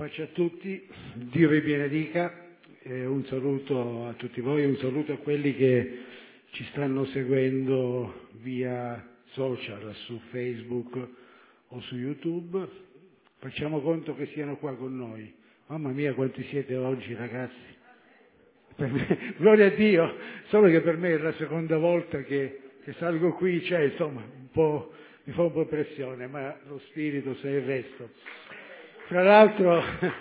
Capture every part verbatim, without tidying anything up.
Pace a tutti, Dio vi benedica, eh, un saluto a tutti voi, un saluto a quelli che ci stanno seguendo via social, su Facebook o su YouTube. Facciamo conto che siano qua con noi. Mamma mia quanti siete oggi ragazzi! Per me, gloria a Dio, solo che per me è la seconda volta che, che salgo qui, cioè insomma un po', mi fa un po' pressione, ma lo spirito sa il resto. Tra l'altro,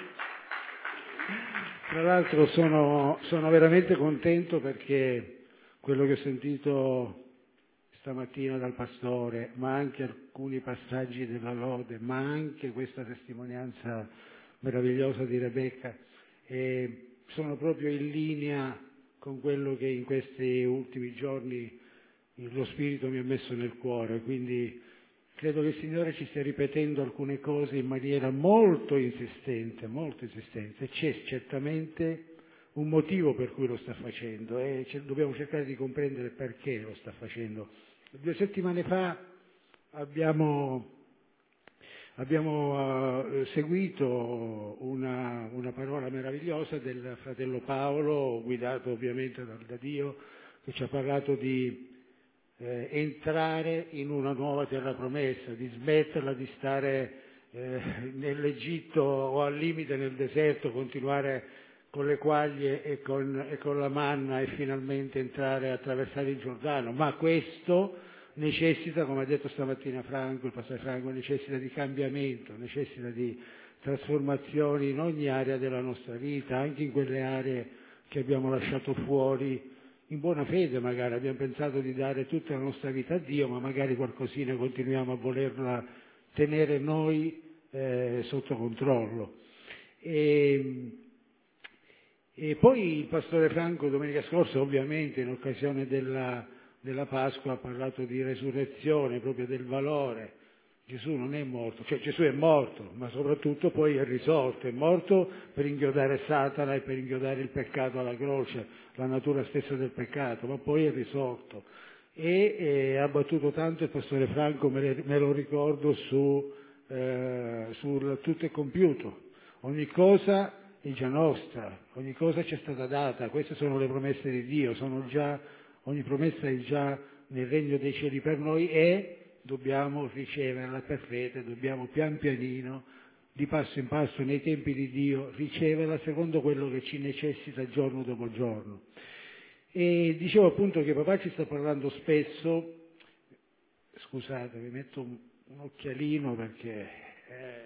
tra l'altro sono, sono veramente contento perché quello che ho sentito stamattina dal pastore, ma anche alcuni passaggi della lode, ma anche questa testimonianza meravigliosa di Rebecca, eh, sono proprio in linea con quello che in questi ultimi giorni lo Spirito mi ha messo nel cuore, quindi credo che il Signore ci stia ripetendo alcune cose in maniera molto insistente, molto insistente. C'è certamente un motivo per cui lo sta facendo e dobbiamo cercare di comprendere perché lo sta facendo. Due settimane fa abbiamo, abbiamo uh, seguito una, una parola meravigliosa del fratello Paolo, guidato ovviamente da, da Dio, che ci ha parlato di Eh, entrare in una nuova terra promessa, di smetterla di stare eh, nell'Egitto o al limite nel deserto, continuare con le quaglie e con, e con la manna e finalmente entrare a attraversare il Giordano. Ma questo necessita, come ha detto stamattina Franco, il pastore Franco, necessita di cambiamento, necessita di trasformazioni in ogni area della nostra vita, anche in quelle aree che abbiamo lasciato fuori. In buona fede magari abbiamo pensato di dare tutta la nostra vita a Dio, ma magari qualcosina continuiamo a volerla tenere noi eh, sotto controllo. E, e poi il pastore Franco domenica scorsa, ovviamente in occasione della, della Pasqua, ha parlato di resurrezione, proprio del valore. Gesù non è morto, cioè Gesù è morto, ma soprattutto poi è risorto, è morto per inchiodare Satana e per inchiodare il peccato alla croce, la natura stessa del peccato, ma poi è risorto. E eh, ha battuto tanto il pastore Franco, me, le, me lo ricordo, su, eh, sul tutto è compiuto, ogni cosa è già nostra, ogni cosa ci è stata data, queste sono le promesse di Dio, sono già, ogni promessa è già nel regno dei cieli per noi e dobbiamo riceverla per fede, dobbiamo pian pianino, di passo in passo, nei tempi di Dio, riceverla secondo quello che ci necessita giorno dopo giorno. E dicevo appunto che papà ci sta parlando spesso, scusate, vi metto un, un occhialino perché eh,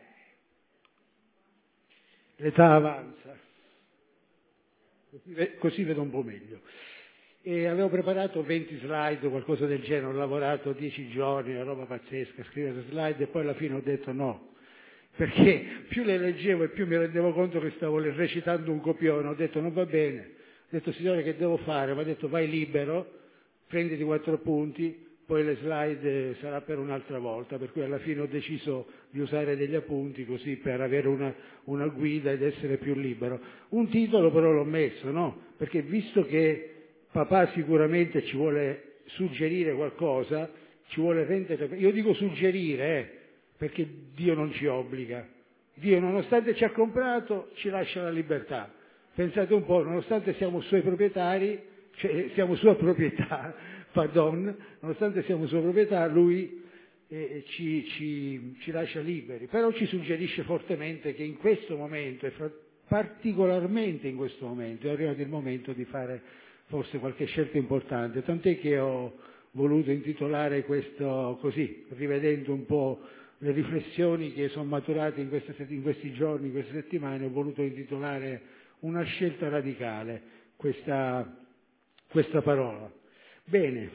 l'età avanza, così, così vedo un po' meglio. E avevo preparato venti slide o qualcosa del genere, ho lavorato dieci giorni, una roba pazzesca, scrivere slide e poi alla fine ho detto no, perché più le leggevo e più mi rendevo conto che stavo recitando un copione, ho detto non va bene, ho detto Signore che devo fare? Mi ha detto vai libero, prenditi quattro punti, poi le slide sarà per un'altra volta, per cui alla fine ho deciso di usare degli appunti così per avere una, una guida ed essere più libero. Un titolo però l'ho messo, no? Perché visto che papà sicuramente ci vuole suggerire qualcosa, ci vuole rendere, io dico suggerire, eh, perché Dio non ci obbliga. Dio nonostante ci ha comprato ci lascia la libertà. Pensate un po', nonostante siamo suoi proprietari, cioè siamo sua proprietà, pardon, nonostante siamo sua proprietà, lui eh, ci, ci, ci lascia liberi. Però ci suggerisce fortemente che in questo momento, e particolarmente in questo momento, è arrivato il momento di fare forse qualche scelta importante, tant'è che ho voluto intitolare questo così, rivedendo un po' le riflessioni che sono maturate in, queste, in questi giorni, in queste settimane, ho voluto intitolare una scelta radicale questa, questa parola. Bene,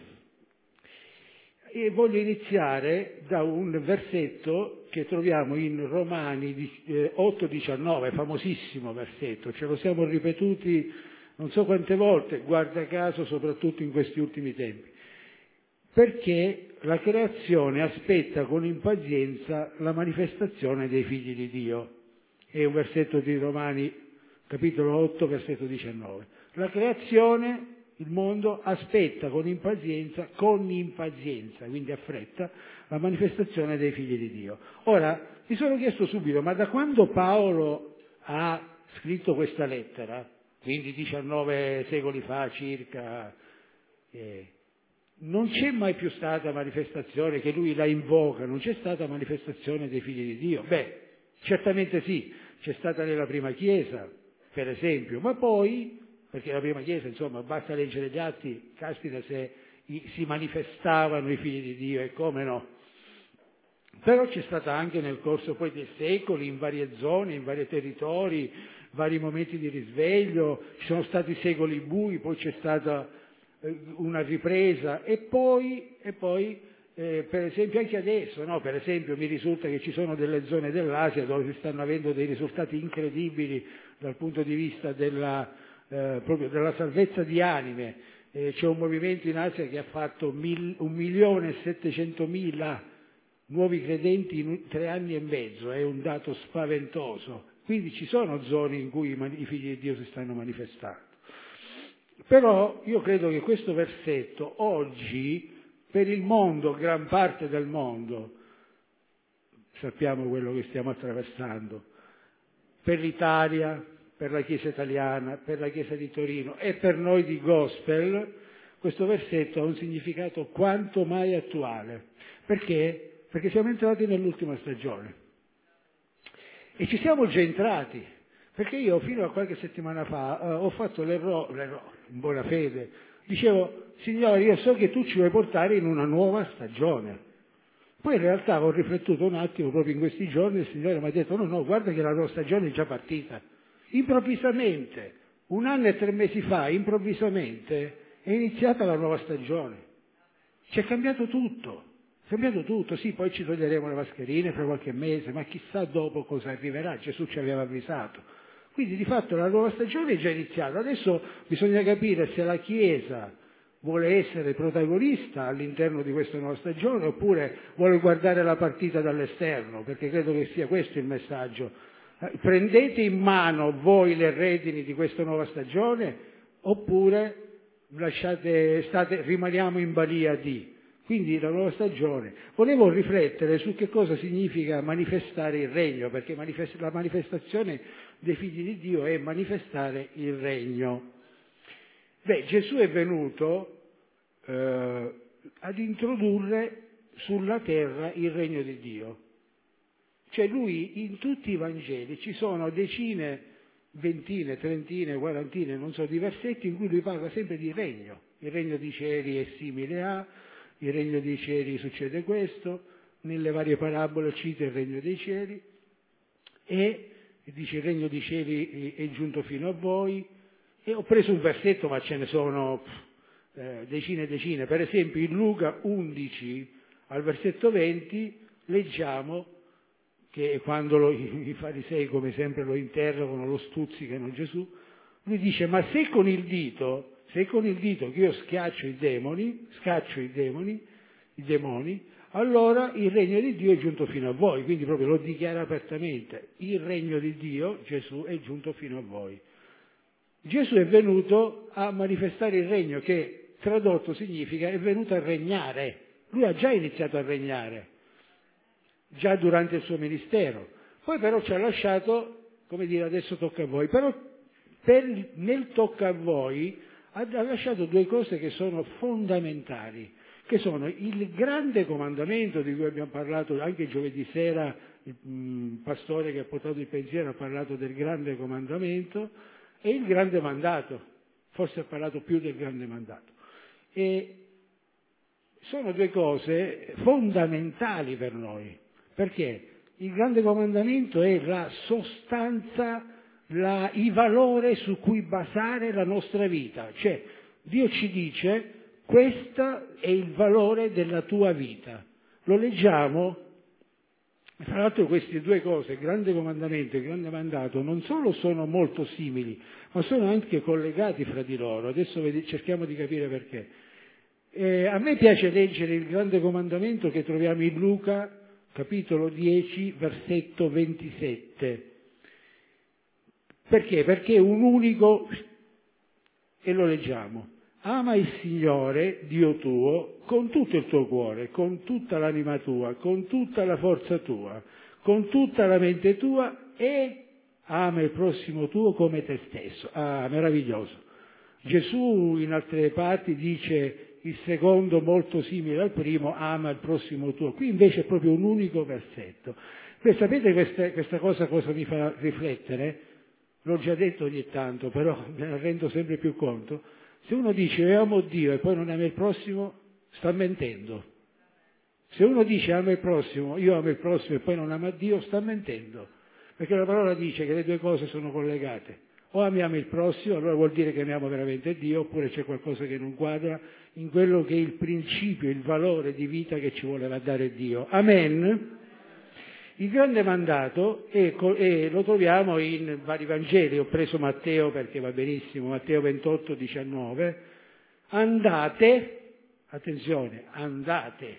e voglio iniziare da un versetto che troviamo in Romani otto diciannove, famosissimo versetto, ce lo siamo ripetuti non so quante volte, guarda caso, soprattutto in questi ultimi tempi. Perché la creazione aspetta con impazienza la manifestazione dei figli di Dio. È un versetto di Romani, capitolo otto, versetto diciannove. La creazione, il mondo, aspetta con impazienza, con impazienza, quindi affretta, la manifestazione dei figli di Dio. Ora, mi sono chiesto subito, ma da quando Paolo ha scritto questa lettera, quindi diciannove secoli fa circa, eh, non c'è mai più stata manifestazione che lui la invoca, non c'è stata manifestazione dei figli di Dio. Beh, certamente sì, c'è stata nella prima Chiesa, per esempio, ma poi, perché la prima Chiesa, insomma, basta leggere gli atti, caspita se i, si manifestavano i figli di Dio, e come no. Però c'è stata anche nel corso poi dei secoli, in varie zone, in vari territori, vari momenti di risveglio, ci sono stati secoli bui, poi c'è stata eh, una ripresa, e poi, e poi eh, per esempio anche adesso, no? Per esempio mi risulta che ci sono delle zone dell'Asia dove si stanno avendo dei risultati incredibili dal punto di vista della, eh, proprio della salvezza di anime. Eh, c'è un movimento in Asia che ha fatto mil, un milione e settecentomila nuovi credenti in tre anni e mezzo, è un dato spaventoso. Quindi ci sono zone in cui i figli di Dio si stanno manifestando. Però io credo che questo versetto oggi, per il mondo, gran parte del mondo, sappiamo quello che stiamo attraversando, per l'Italia, per la Chiesa italiana, per la Chiesa di Torino e per noi di Gospel, questo versetto ha un significato quanto mai attuale. Perché? Perché siamo entrati nell'ultima stagione. E ci siamo già entrati, perché io fino a qualche settimana fa eh, ho fatto l'errore, l'errore, in buona fede, dicevo, Signore, io so che tu ci vuoi portare in una nuova stagione. Poi in realtà ho riflettuto un attimo proprio in questi giorni, il Signore mi ha detto, no, no, guarda che la nuova stagione è già partita. Improvvisamente, un anno e tre mesi fa, improvvisamente, è iniziata la nuova stagione. C'è cambiato tutto. È cambiato tutto, sì, poi ci toglieremo le mascherine fra qualche mese, ma chissà dopo cosa arriverà, Gesù ci aveva avvisato. Quindi di fatto la nuova stagione è già iniziata, adesso bisogna capire se la Chiesa vuole essere protagonista all'interno di questa nuova stagione oppure vuole guardare la partita dall'esterno, perché credo che sia questo il messaggio. Prendete in mano voi le redini di questa nuova stagione oppure lasciate, state, rimaniamo in balia di... Quindi la nuova stagione. Volevo riflettere su che cosa significa manifestare il regno, perché manifest- la manifestazione dei figli di Dio è manifestare il regno. Beh, Gesù è venuto eh, ad introdurre sulla terra il regno di Dio. Cioè lui in tutti i Vangeli ci sono decine, ventine, trentine, quarantine, non so, di versetti in cui lui parla sempre di regno. Il regno dei cieli è simile a... il regno dei cieli succede questo, nelle varie parabole cita il regno dei cieli e dice il regno dei cieli è giunto fino a voi, e ho preso un versetto ma ce ne sono eh, decine e decine. Per esempio in Luca undici al versetto venti leggiamo che quando lo, i farisei come sempre lo interrogano, lo stuzzicano Gesù, lui dice ma se con il dito Se con il dito che io schiaccio i demoni, scaccio i demoni, i demoni, allora il regno di Dio è giunto fino a voi. Quindi proprio lo dichiara apertamente. Il regno di Dio, Gesù, è giunto fino a voi. Gesù è venuto a manifestare il regno, che tradotto significa è venuto a regnare. Lui ha già iniziato a regnare, già durante il suo ministero. Poi però ci ha lasciato, come dire, adesso tocca a voi. Però per, nel tocca a voi ha lasciato due cose che sono fondamentali, che sono il grande comandamento di cui abbiamo parlato anche giovedì sera, il mh, pastore che ha portato il pensiero ha parlato del grande comandamento, e il grande mandato, forse ha parlato più del grande mandato. E sono due cose fondamentali per noi, perché il grande comandamento è la sostanza, La, il valore su cui basare la nostra vita. Cioè Dio ci dice questo è il valore della tua vita. Lo leggiamo, tra l'altro queste due cose, il grande comandamento e il grande mandato, non solo sono molto simili, ma sono anche collegati fra di loro. Adesso cerchiamo di capire perché. Eh, a me piace leggere il grande comandamento che troviamo in Luca, capitolo dieci, versetto ventisette. Perché? Perché è un unico, e lo leggiamo, ama il Signore, Dio tuo, con tutto il tuo cuore, con tutta l'anima tua, con tutta la forza tua, con tutta la mente tua e ama il prossimo tuo come te stesso. Ah, meraviglioso. Gesù in altre parti dice il secondo molto simile al primo, ama il prossimo tuo. Qui invece è proprio un unico versetto. Beh, sapete questa, questa cosa cosa mi fa riflettere? L'ho già detto ogni tanto, però me ne rendo sempre più conto. Se uno dice io amo Dio e poi non ama il prossimo, sta mentendo. Se uno dice ama il prossimo, io amo il prossimo e poi non ama Dio, sta mentendo. Perché la parola dice che le due cose sono collegate. O amiamo il prossimo, allora vuol dire che amiamo veramente Dio, oppure c'è qualcosa che non quadra in quello che è il principio, il valore di vita che ci voleva dare Dio. Amen? Il grande mandato è, è, lo troviamo in vari Vangeli. Ho preso Matteo perché va benissimo, Matteo ventotto, diciannove. Andate, attenzione, andate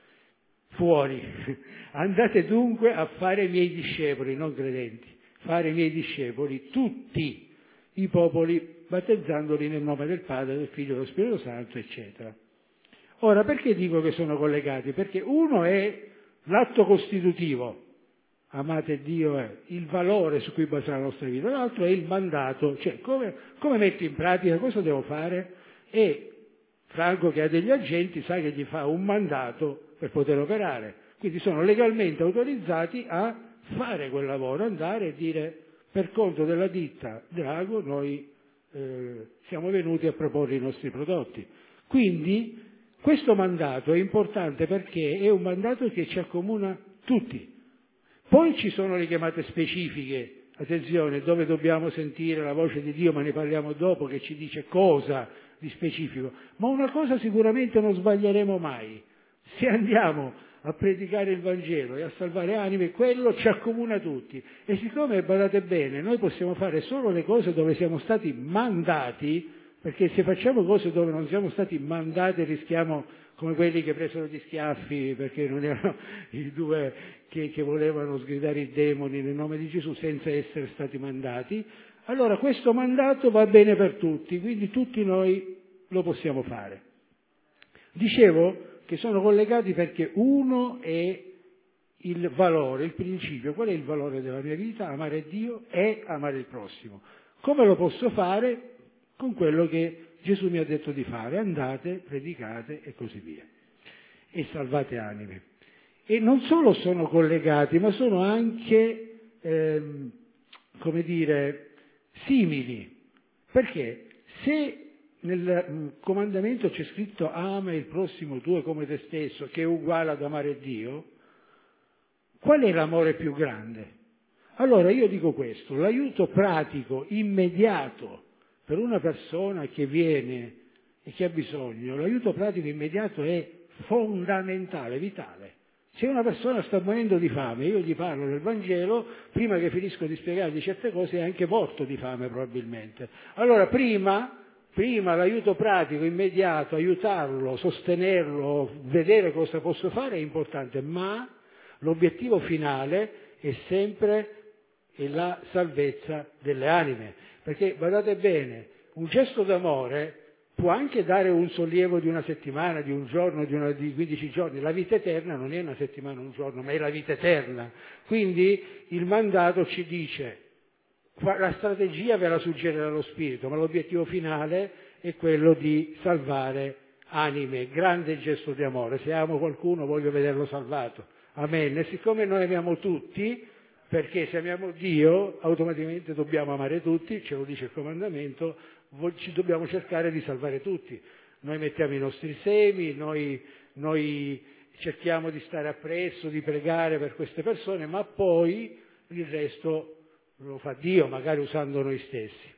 fuori, andate dunque a fare i miei discepoli, non credenti, fare i miei discepoli, tutti i popoli, battezzandoli nel nome del Padre, del Figlio e dello Spirito Santo, eccetera. Ora, perché dico che sono collegati? Perché uno è l'atto costitutivo, amate Dio, è il valore su cui basare la nostra vita, l'altro è il mandato, cioè come, come metto in pratica, cosa devo fare? E Franco, che ha degli agenti, sa che gli fa un mandato per poter operare, quindi sono legalmente autorizzati a fare quel lavoro, andare e dire per conto della ditta Drago noi eh, siamo venuti a proporre i nostri prodotti. Quindi questo mandato è importante perché è un mandato che ci accomuna tutti. Poi ci sono le chiamate specifiche, attenzione, dove dobbiamo sentire la voce di Dio, ma ne parliamo dopo, che ci dice cosa di specifico. Ma una cosa sicuramente non sbaglieremo mai: se andiamo a predicare il Vangelo e a salvare anime, quello ci accomuna tutti. E siccome, badate bene, noi possiamo fare solo le cose dove siamo stati mandati, perché se facciamo cose dove non siamo stati mandati rischiamo come quelli che presero gli schiaffi perché non erano i due che, che volevano sgridare i demoni nel nome di Gesù senza essere stati mandati. Allora questo mandato va bene per tutti, quindi tutti noi lo possiamo fare. Dicevo che sono collegati perché uno è il valore, il principio. Qual è il valore della mia vita? Amare Dio e amare il prossimo. Come lo posso fare? Con quello che Gesù mi ha detto di fare: andate, predicate e così via. E salvate anime. E non solo sono collegati, ma sono anche, ehm, come dire, simili. Perché se nel comandamento c'è scritto ama il prossimo tuo come te stesso, che è uguale ad amare Dio, qual è l'amore più grande? Allora io dico questo: l'aiuto pratico, immediato, per una persona che viene e che ha bisogno, l'aiuto pratico immediato è fondamentale, vitale. Se una persona sta morendo di fame, io gli parlo del Vangelo, prima che finisco di spiegargli certe cose è anche morto di fame probabilmente. Allora prima, prima l'aiuto pratico, immediato, aiutarlo, sostenerlo, vedere cosa posso fare è importante, ma l'obiettivo finale è sempre la salvezza delle anime. Perché, guardate bene, un gesto d'amore può anche dare un sollievo di una settimana, di un giorno, di, una, di quindici giorni. La vita eterna non è una settimana, un giorno, ma è la vita eterna. Quindi il mandato ci dice, la strategia ve la suggerirà lo Spirito, ma l'obiettivo finale è quello di salvare anime. Grande gesto di amore. Se amo qualcuno voglio vederlo salvato. Amen. E siccome noi amiamo tutti, perché se amiamo Dio automaticamente dobbiamo amare tutti, ce lo dice il comandamento, ci dobbiamo cercare di salvare tutti. Noi mettiamo i nostri semi, noi, noi cerchiamo di stare appresso, di pregare per queste persone, ma poi il resto lo fa Dio, magari usando noi stessi.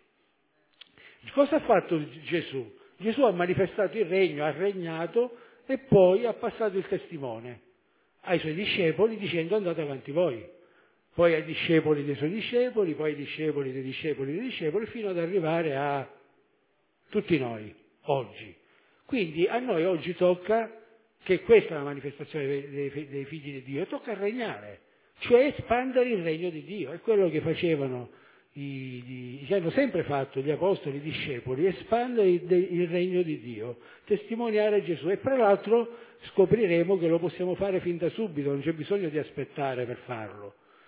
Cosa ha fatto Gesù? Gesù ha manifestato il regno, ha regnato e poi ha passato il testimone ai suoi discepoli dicendo andate avanti voi. Poi ai discepoli dei suoi discepoli, poi ai discepoli dei discepoli dei discepoli, fino ad arrivare a tutti noi, oggi. Quindi a noi oggi tocca, che questa è la manifestazione dei, dei, dei figli di Dio, tocca regnare, cioè espandere il regno di Dio. È quello che facevano, i, i, che hanno sempre fatto gli apostoli, i discepoli, espandere il, il regno di Dio, testimoniare Gesù. E tra l'altro scopriremo che lo possiamo fare fin da subito, non c'è bisogno di aspettare per farlo.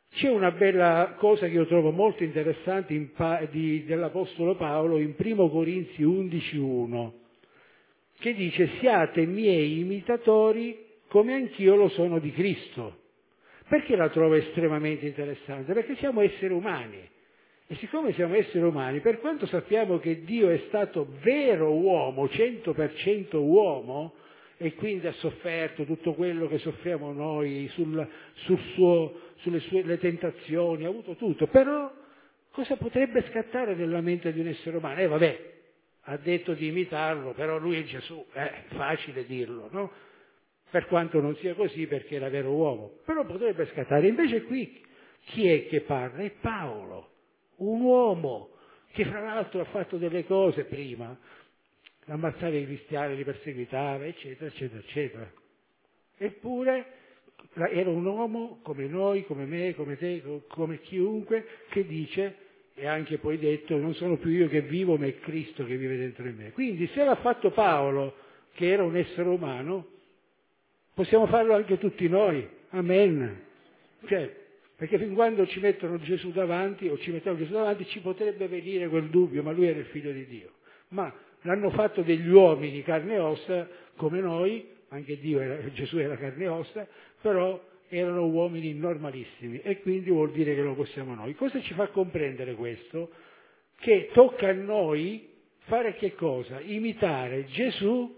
C'è una bella cosa che io trovo molto interessante in pa- di, dell'Apostolo Paolo in primo Corinzi undici uno, che dice: siate miei imitatori come anch'io lo sono di Cristo. Perché la trovo estremamente interessante? Perché siamo esseri umani e siccome siamo esseri umani, per quanto sappiamo che Dio è stato vero uomo, cento per cento uomo, e quindi ha sofferto tutto quello che soffriamo noi sul, sul suo, sulle sue le tentazioni, ha avuto tutto, però cosa potrebbe scattare nella mente di un essere umano? Eh vabbè, ha detto di imitarlo, però lui è Gesù, è facile dirlo, no? Per quanto non sia così, perché era vero uomo, però potrebbe scattare. Invece qui chi è che parla? È Paolo, un uomo che fra l'altro ha fatto delle cose prima, ammazzava i cristiani, li perseguitava, eccetera, eccetera, eccetera. Eppure era un uomo come noi, come me, come te, come chiunque, che dice, e anche poi detto, non sono più io che vivo, ma è Cristo che vive dentro di me. Quindi se l'ha fatto Paolo, che era un essere umano, possiamo farlo anche tutti noi. Amen. Cioè, perché fin quando ci mettono Gesù davanti, o ci mettiamo Gesù davanti, ci potrebbe venire quel dubbio, ma lui era il figlio di Dio. Ma l'hanno fatto degli uomini carne e ossa, come noi, anche Dio era, Gesù era carne e ossa, però erano uomini normalissimi e quindi vuol dire che lo possiamo noi. Cosa ci fa comprendere questo? Che tocca a noi fare che cosa? Imitare Gesù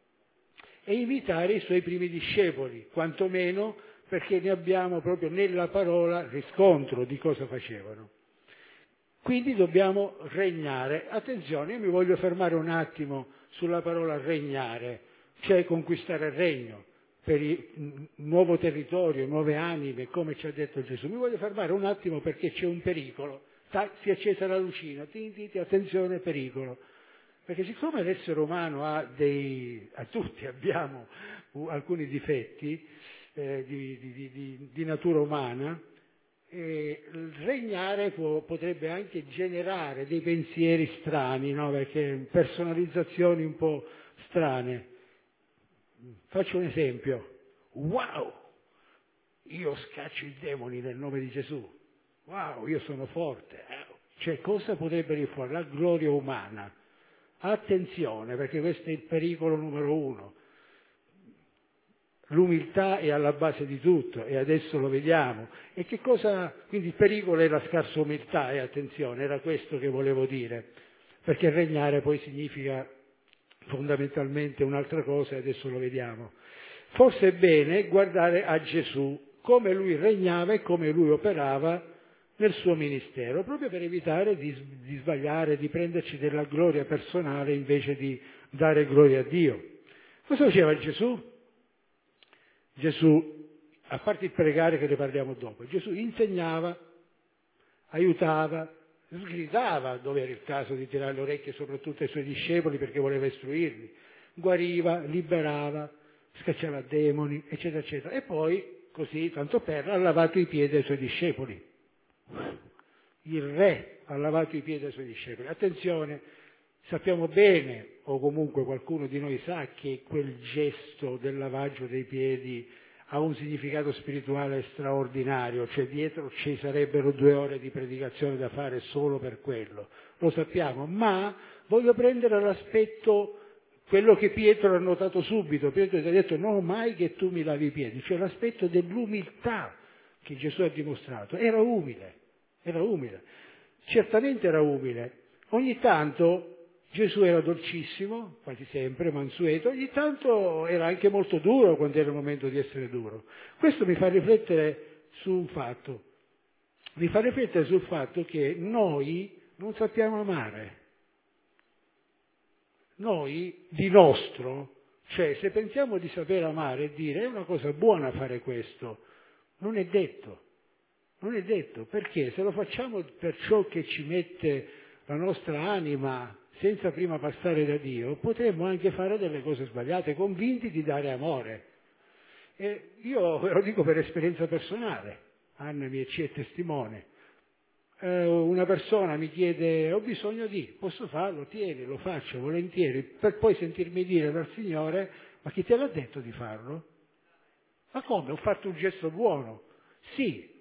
e imitare i suoi primi discepoli, quantomeno perché ne abbiamo proprio nella parola riscontro di cosa facevano. Quindi dobbiamo regnare. Attenzione, io mi voglio fermare un attimo sulla parola regnare, cioè conquistare il regno per il nuovo territorio, nuove anime, come ci ha detto Gesù. Mi voglio fermare un attimo perché c'è un pericolo. Si è accesa la lucina, tintiti, attenzione, pericolo. Perché siccome l'essere umano ha dei, a tutti abbiamo alcuni difetti eh, di, di, di, di natura umana, e regnare può, potrebbe anche generare dei pensieri strani, no? Perché personalizzazioni un po' strane. Faccio un esempio. Wow! Io scaccio i demoni nel nome di Gesù. Wow, io sono forte. Cioè, cosa potrebbe venire fuori? La gloria umana. Attenzione, perché questo è il pericolo numero uno. L'umiltà è alla base di tutto e adesso lo vediamo. E che cosa? Quindi il pericolo è la scarsa umiltà, e attenzione, era questo che volevo dire, perché regnare poi significa fondamentalmente un'altra cosa e adesso lo vediamo. Forse è bene guardare a Gesù, come lui regnava e come lui operava nel suo ministero, proprio per evitare di, di sbagliare, di prenderci della gloria personale invece di dare gloria a Dio. Cosa faceva Gesù? Gesù, a parte il pregare che ne parliamo dopo, Gesù insegnava, aiutava, sgridava dove era il caso di tirare le orecchie soprattutto ai suoi discepoli perché voleva istruirli, guariva, liberava, scacciava demoni, eccetera, eccetera. E poi, così, tanto per, ha lavato i piedi ai suoi discepoli. Il re ha lavato i piedi ai suoi discepoli. Attenzione, sappiamo bene, o comunque qualcuno di noi sa, che quel gesto del lavaggio dei piedi ha un significato spirituale straordinario, cioè dietro ci sarebbero due ore di predicazione da fare solo per quello, lo sappiamo, ma voglio prendere l'aspetto, quello che Pietro ha notato subito. Pietro ti ha detto: no, mai che tu mi lavi i piedi, cioè l'aspetto dell'umiltà che Gesù ha dimostrato. Era umile, era umile, certamente era umile. Ogni tanto Gesù era dolcissimo, quasi sempre, mansueto, ogni tanto era anche molto duro quando era il momento di essere duro. Questo mi fa riflettere su un fatto, mi fa riflettere sul fatto che noi non sappiamo amare. Noi, di nostro, cioè se pensiamo di saper amare e dire è una cosa buona fare questo, non è detto, non è detto, perché se lo facciamo per ciò che ci mette la nostra anima senza prima passare da Dio, potremmo anche fare delle cose sbagliate, convinti di dare amore. E io ve lo dico per esperienza personale, Anna mi ci è testimone. Eh, una persona mi chiede: ho bisogno di, posso farlo? Tieni, lo faccio volentieri, per poi sentirmi dire dal Signore: ma chi te l'ha detto di farlo? Ma come? Ho fatto un gesto buono. Sì,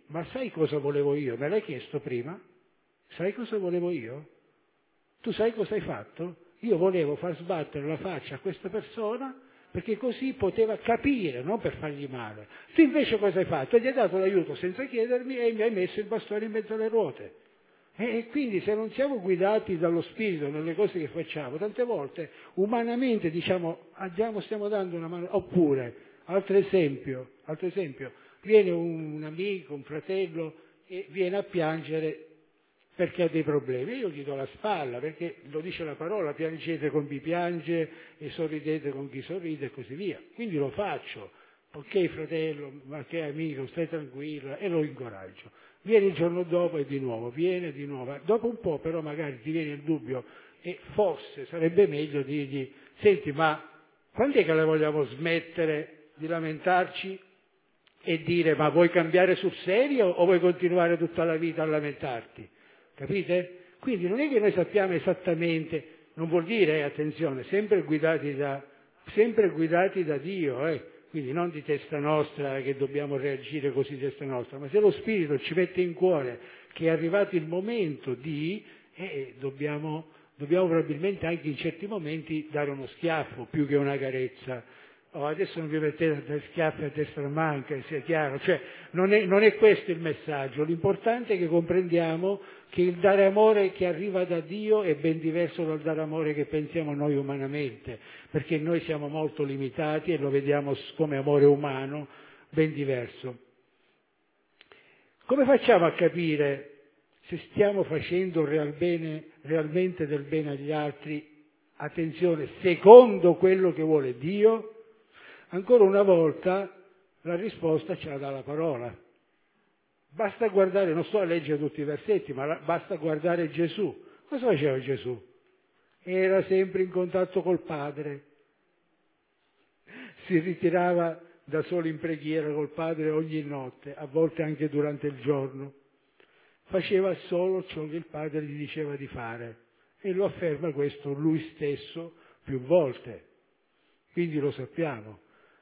ma sai cosa volevo io? Me l'hai chiesto prima? Sai cosa volevo io? Tu sai cosa hai fatto? Io volevo far sbattere la faccia a questa persona perché così poteva capire, non per fargli male. Tu invece cosa hai fatto? Gli hai dato l'aiuto senza chiedermi e mi hai messo il bastone in mezzo alle ruote. E quindi se non siamo guidati dallo spirito nelle cose che facciamo, tante volte umanamente diciamo andiamo, stiamo dando una mano. Oppure, altro esempio, altro esempio, viene un, un amico, un fratello e viene a piangere perché ha dei problemi. Io gli do la spalla, perché lo dice la parola, piangete con chi piange e sorridete con chi sorride e così via. Quindi lo faccio, ok fratello, ma che amico, stai tranquillo, e lo incoraggio. Viene il giorno dopo e di nuovo, viene di nuovo. Dopo un po' però magari ti viene il dubbio e forse sarebbe meglio dirgli, senti ma quando è che la vogliamo smettere di lamentarci e dire ma vuoi cambiare sul serio o vuoi continuare tutta la vita a lamentarti? Capite? Quindi non è che noi sappiamo esattamente, non vuol dire, eh, attenzione, sempre guidati da, sempre guidati da Dio, eh. Quindi non di testa nostra che dobbiamo reagire così di testa nostra, ma se lo Spirito ci mette in cuore che è arrivato il momento di, eh, dobbiamo, dobbiamo probabilmente anche in certi momenti dare uno schiaffo più che una carezza. Oh, adesso non vi mettete a dare schiaffi a destra manca, sia chiaro, cioè non è, non è questo il messaggio, l'importante è che comprendiamo che il dare amore che arriva da Dio è ben diverso dal dare amore che pensiamo noi umanamente, perché noi siamo molto limitati e lo vediamo come amore umano, ben diverso. Come facciamo a capire se stiamo facendo real bene, realmente del bene agli altri, attenzione, secondo quello che vuole Dio? Ancora una volta la risposta ce la dà la parola. Basta guardare, non sto a leggere tutti i versetti, ma basta guardare Gesù. Cosa faceva Gesù? Era sempre in contatto col Padre. Si ritirava da solo in preghiera col Padre ogni notte, a volte anche durante il giorno. Faceva solo ciò che il Padre gli diceva di fare. E lo afferma questo lui stesso più volte. Quindi lo sappiamo.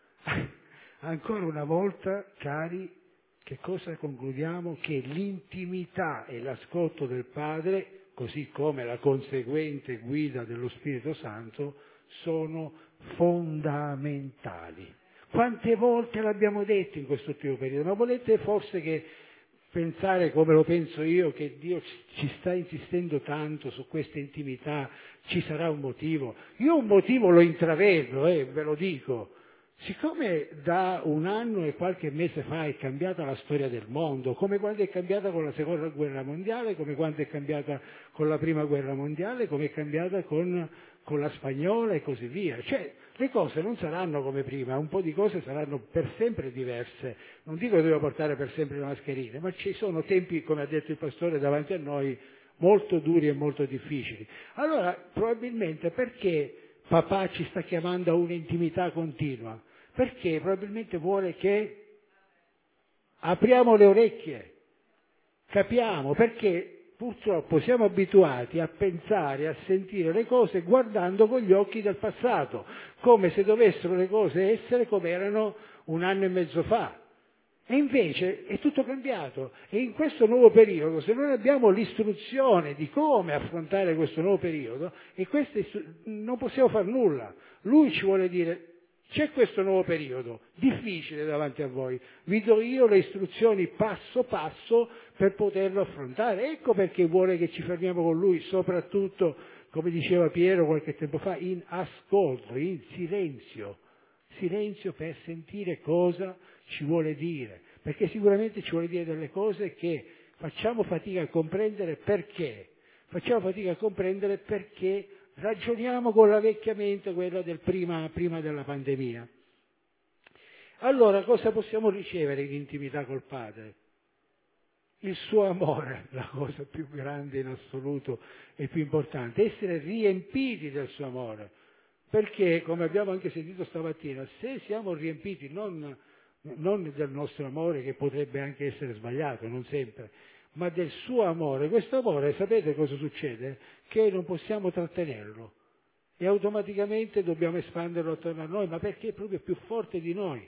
Ancora una volta, cari, che cosa concludiamo? Che l'intimità e l'ascolto del Padre, così come la conseguente guida dello Spirito Santo, sono fondamentali. Quante volte l'abbiamo detto in questo ultimo periodo? Ma volete forse che pensare come lo penso io, che Dio ci sta insistendo tanto su questa intimità, ci sarà un motivo? Io un motivo lo intravedo, eh, ve lo dico. Siccome da un anno e qualche mese fa è cambiata la storia del mondo, come quando è cambiata con la seconda guerra mondiale, come quando è cambiata con la prima guerra mondiale, come è cambiata con, con la spagnola e così via. Cioè, le cose non saranno come prima, un po' di cose saranno per sempre diverse. Non dico che dobbiamo portare per sempre le mascherine, ma ci sono tempi, come ha detto il pastore, davanti a noi molto duri e molto difficili. Allora, probabilmente perché papà ci sta chiamando a un'intimità continua? Perché probabilmente vuole che apriamo le orecchie, capiamo, perché purtroppo siamo abituati a pensare, a sentire le cose guardando con gli occhi del passato, come se dovessero le cose essere come erano un anno e mezzo fa. E invece è tutto cambiato. E in questo nuovo periodo, se non abbiamo l'istruzione di come affrontare questo nuovo periodo, e queste, non possiamo fare nulla. Lui ci vuole dire: c'è questo nuovo periodo, difficile davanti a voi, vi do io le istruzioni passo passo per poterlo affrontare. Ecco perché vuole che ci fermiamo con lui, soprattutto, come diceva Piero qualche tempo fa, in ascolto, in silenzio. Silenzio per sentire cosa ci vuole dire, perché sicuramente ci vuole dire delle cose che facciamo fatica a comprendere perché. Facciamo fatica a comprendere perché ragioniamo con la vecchia mente, quella del prima, prima della pandemia. Allora, cosa possiamo ricevere in intimità col Padre? Il suo amore, la cosa più grande in assoluto e più importante, essere riempiti del suo amore. Perché, come abbiamo anche sentito stamattina, se siamo riempiti non, non del nostro amore, che potrebbe anche essere sbagliato, non sempre, ma del suo amore, questo amore, sapete cosa succede? Che non possiamo trattenerlo e automaticamente dobbiamo espanderlo attorno a noi, ma perché è proprio più forte di noi.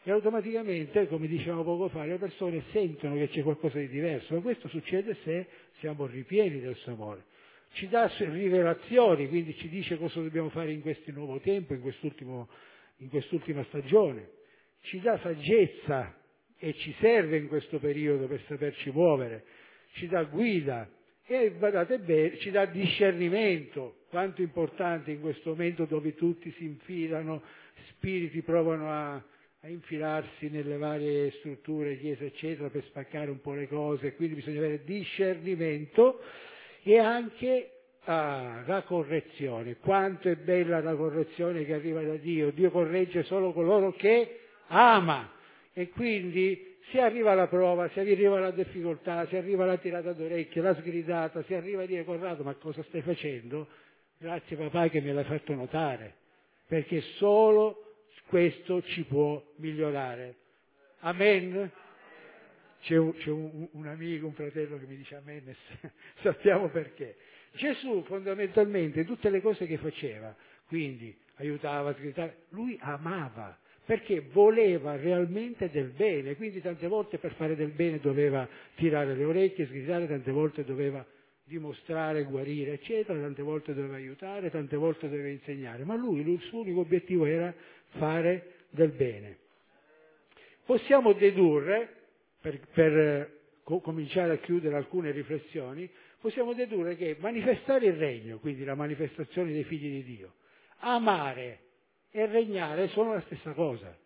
e automaticamente, come dicevamo poco fa, le persone sentono che c'è qualcosa di diverso, ma questo succede se siamo ripieni del suo amore. Ci dà rivelazioni, quindi ci dice cosa dobbiamo fare in questo nuovo tempo, in quest'ultimo, in quest'ultima stagione. Ci dà saggezza e ci serve in questo periodo per saperci muovere. Ci dà guida e, guardate bene, ci dà discernimento, quanto importante in questo momento dove tutti si infilano, spiriti provano a, a infilarsi nelle varie strutture, chiese, eccetera, per spaccare un po' le cose, quindi bisogna avere discernimento. E anche ah, la correzione. Quanto è bella la correzione che arriva da Dio. Dio corregge solo coloro che ama. E quindi se arriva la prova, se arriva la difficoltà, se arriva la tirata d'orecchie, la sgridata, se arriva a dire Corrado, ma cosa stai facendo? Grazie papà che me l'hai fatto notare. Perché solo questo ci può migliorare. Amen? C'è, un, c'è un, un amico, un fratello che mi dice amen, sappiamo perché. Gesù fondamentalmente tutte le cose che faceva, quindi aiutava, sgridava, lui amava, perché voleva realmente del bene, quindi tante volte per fare del bene doveva tirare le orecchie, sgridare, tante volte doveva dimostrare, guarire, eccetera, tante volte doveva aiutare, tante volte doveva insegnare, ma lui, lui il suo unico obiettivo era fare del bene. Possiamo dedurre, per, per co- cominciare a chiudere alcune riflessioni, possiamo dedurre che manifestare il regno, quindi la manifestazione dei figli di Dio, amare e regnare sono la stessa cosa,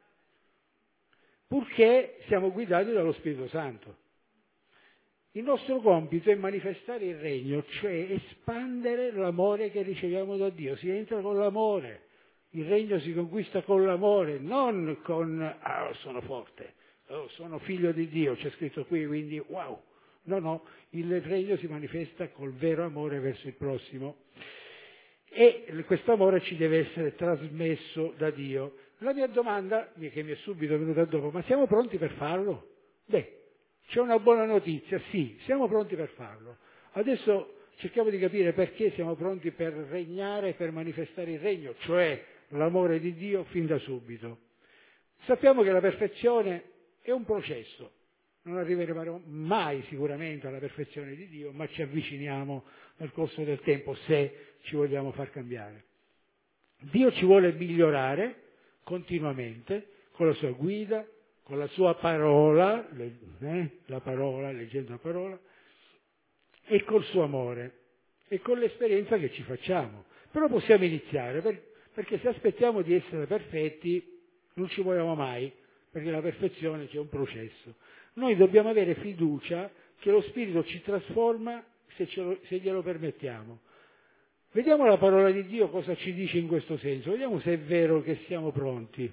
purché siamo guidati dallo Spirito Santo. Il nostro compito è manifestare il regno, cioè espandere l'amore che riceviamo da Dio. Si entra con l'amore, il regno si conquista con l'amore, non con ah, sono forte, oh, sono figlio di Dio, c'è scritto qui, quindi wow. No, no, il regno si manifesta col vero amore verso il prossimo e questo amore ci deve essere trasmesso da Dio. La mia domanda, che mi è subito venuta dopo, ma siamo pronti per farlo? Beh, c'è una buona notizia, sì, siamo pronti per farlo. Adesso cerchiamo di capire perché siamo pronti per regnare, per manifestare il regno, cioè l'amore di Dio fin da subito. Sappiamo che la perfezione è un processo. Non arriveremo mai sicuramente alla perfezione di Dio, ma ci avviciniamo nel corso del tempo se ci vogliamo far cambiare. Dio ci vuole migliorare continuamente con la sua guida, con la sua parola, eh, la parola, leggendo la parola, e col suo amore e con l'esperienza che ci facciamo. Però possiamo iniziare, per, perché se aspettiamo di essere perfetti non ci muoviamo mai, perché la perfezione c'è un processo. Noi dobbiamo avere fiducia che lo Spirito ci trasforma se, ce lo, se glielo permettiamo. Vediamo la parola di Dio cosa ci dice in questo senso, vediamo se è vero che siamo pronti.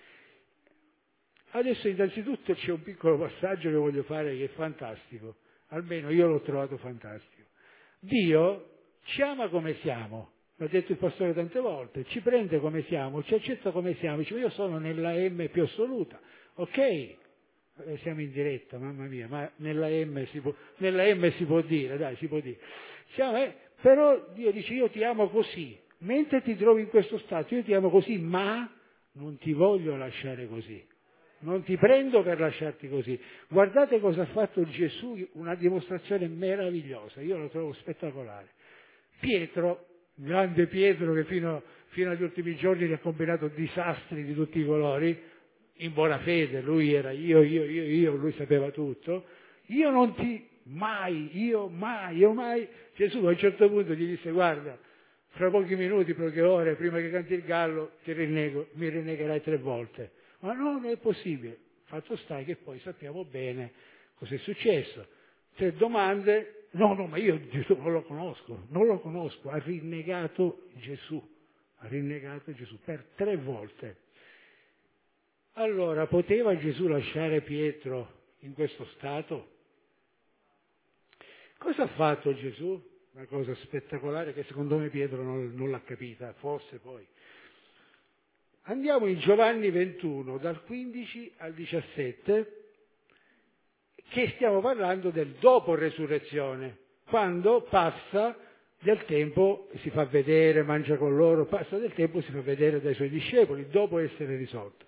Adesso innanzitutto c'è un piccolo passaggio che voglio fare che è fantastico, almeno io l'ho trovato fantastico. Dio ci ama come siamo, l'ha detto il pastore tante volte, ci prende come siamo, ci accetta come siamo, dice io sono nella M più assoluta, ok? Siamo in diretta, mamma mia, ma nella M si può, nella M si può dire, dai, si può dire. Siamo, eh, però Dio dice io ti amo così, mentre ti trovi in questo stato, io ti amo così, ma non ti voglio lasciare così, non ti prendo per lasciarti così. Guardate cosa ha fatto Gesù, una dimostrazione meravigliosa, io lo trovo spettacolare. Pietro, grande Pietro che fino, fino agli ultimi giorni ha combinato disastri di tutti i colori, in buona fede, lui era io, io, io, io, lui sapeva tutto, io non ti, mai, io mai, io mai, Gesù a un certo punto gli disse guarda, fra pochi minuti, poche ore, prima che canti il gallo, ti rinnego, mi rinnegherai tre volte. Ma no, non è possibile, fatto sta che poi sappiamo bene cosa è successo. Tre domande, no, no, ma io Gesù non lo conosco, non lo conosco, ha rinnegato Gesù, ha rinnegato Gesù per tre volte. Allora, poteva Gesù lasciare Pietro in questo stato? Cosa ha fatto Gesù? Una cosa spettacolare che secondo me Pietro non, non l'ha capita, forse poi. Andiamo in Giovanni ventuno, dal quindici al diciassette, che stiamo parlando del dopo resurrezione, quando passa del tempo, si fa vedere, mangia con loro, passa del tempo, si fa vedere dai suoi discepoli, dopo essere risolto.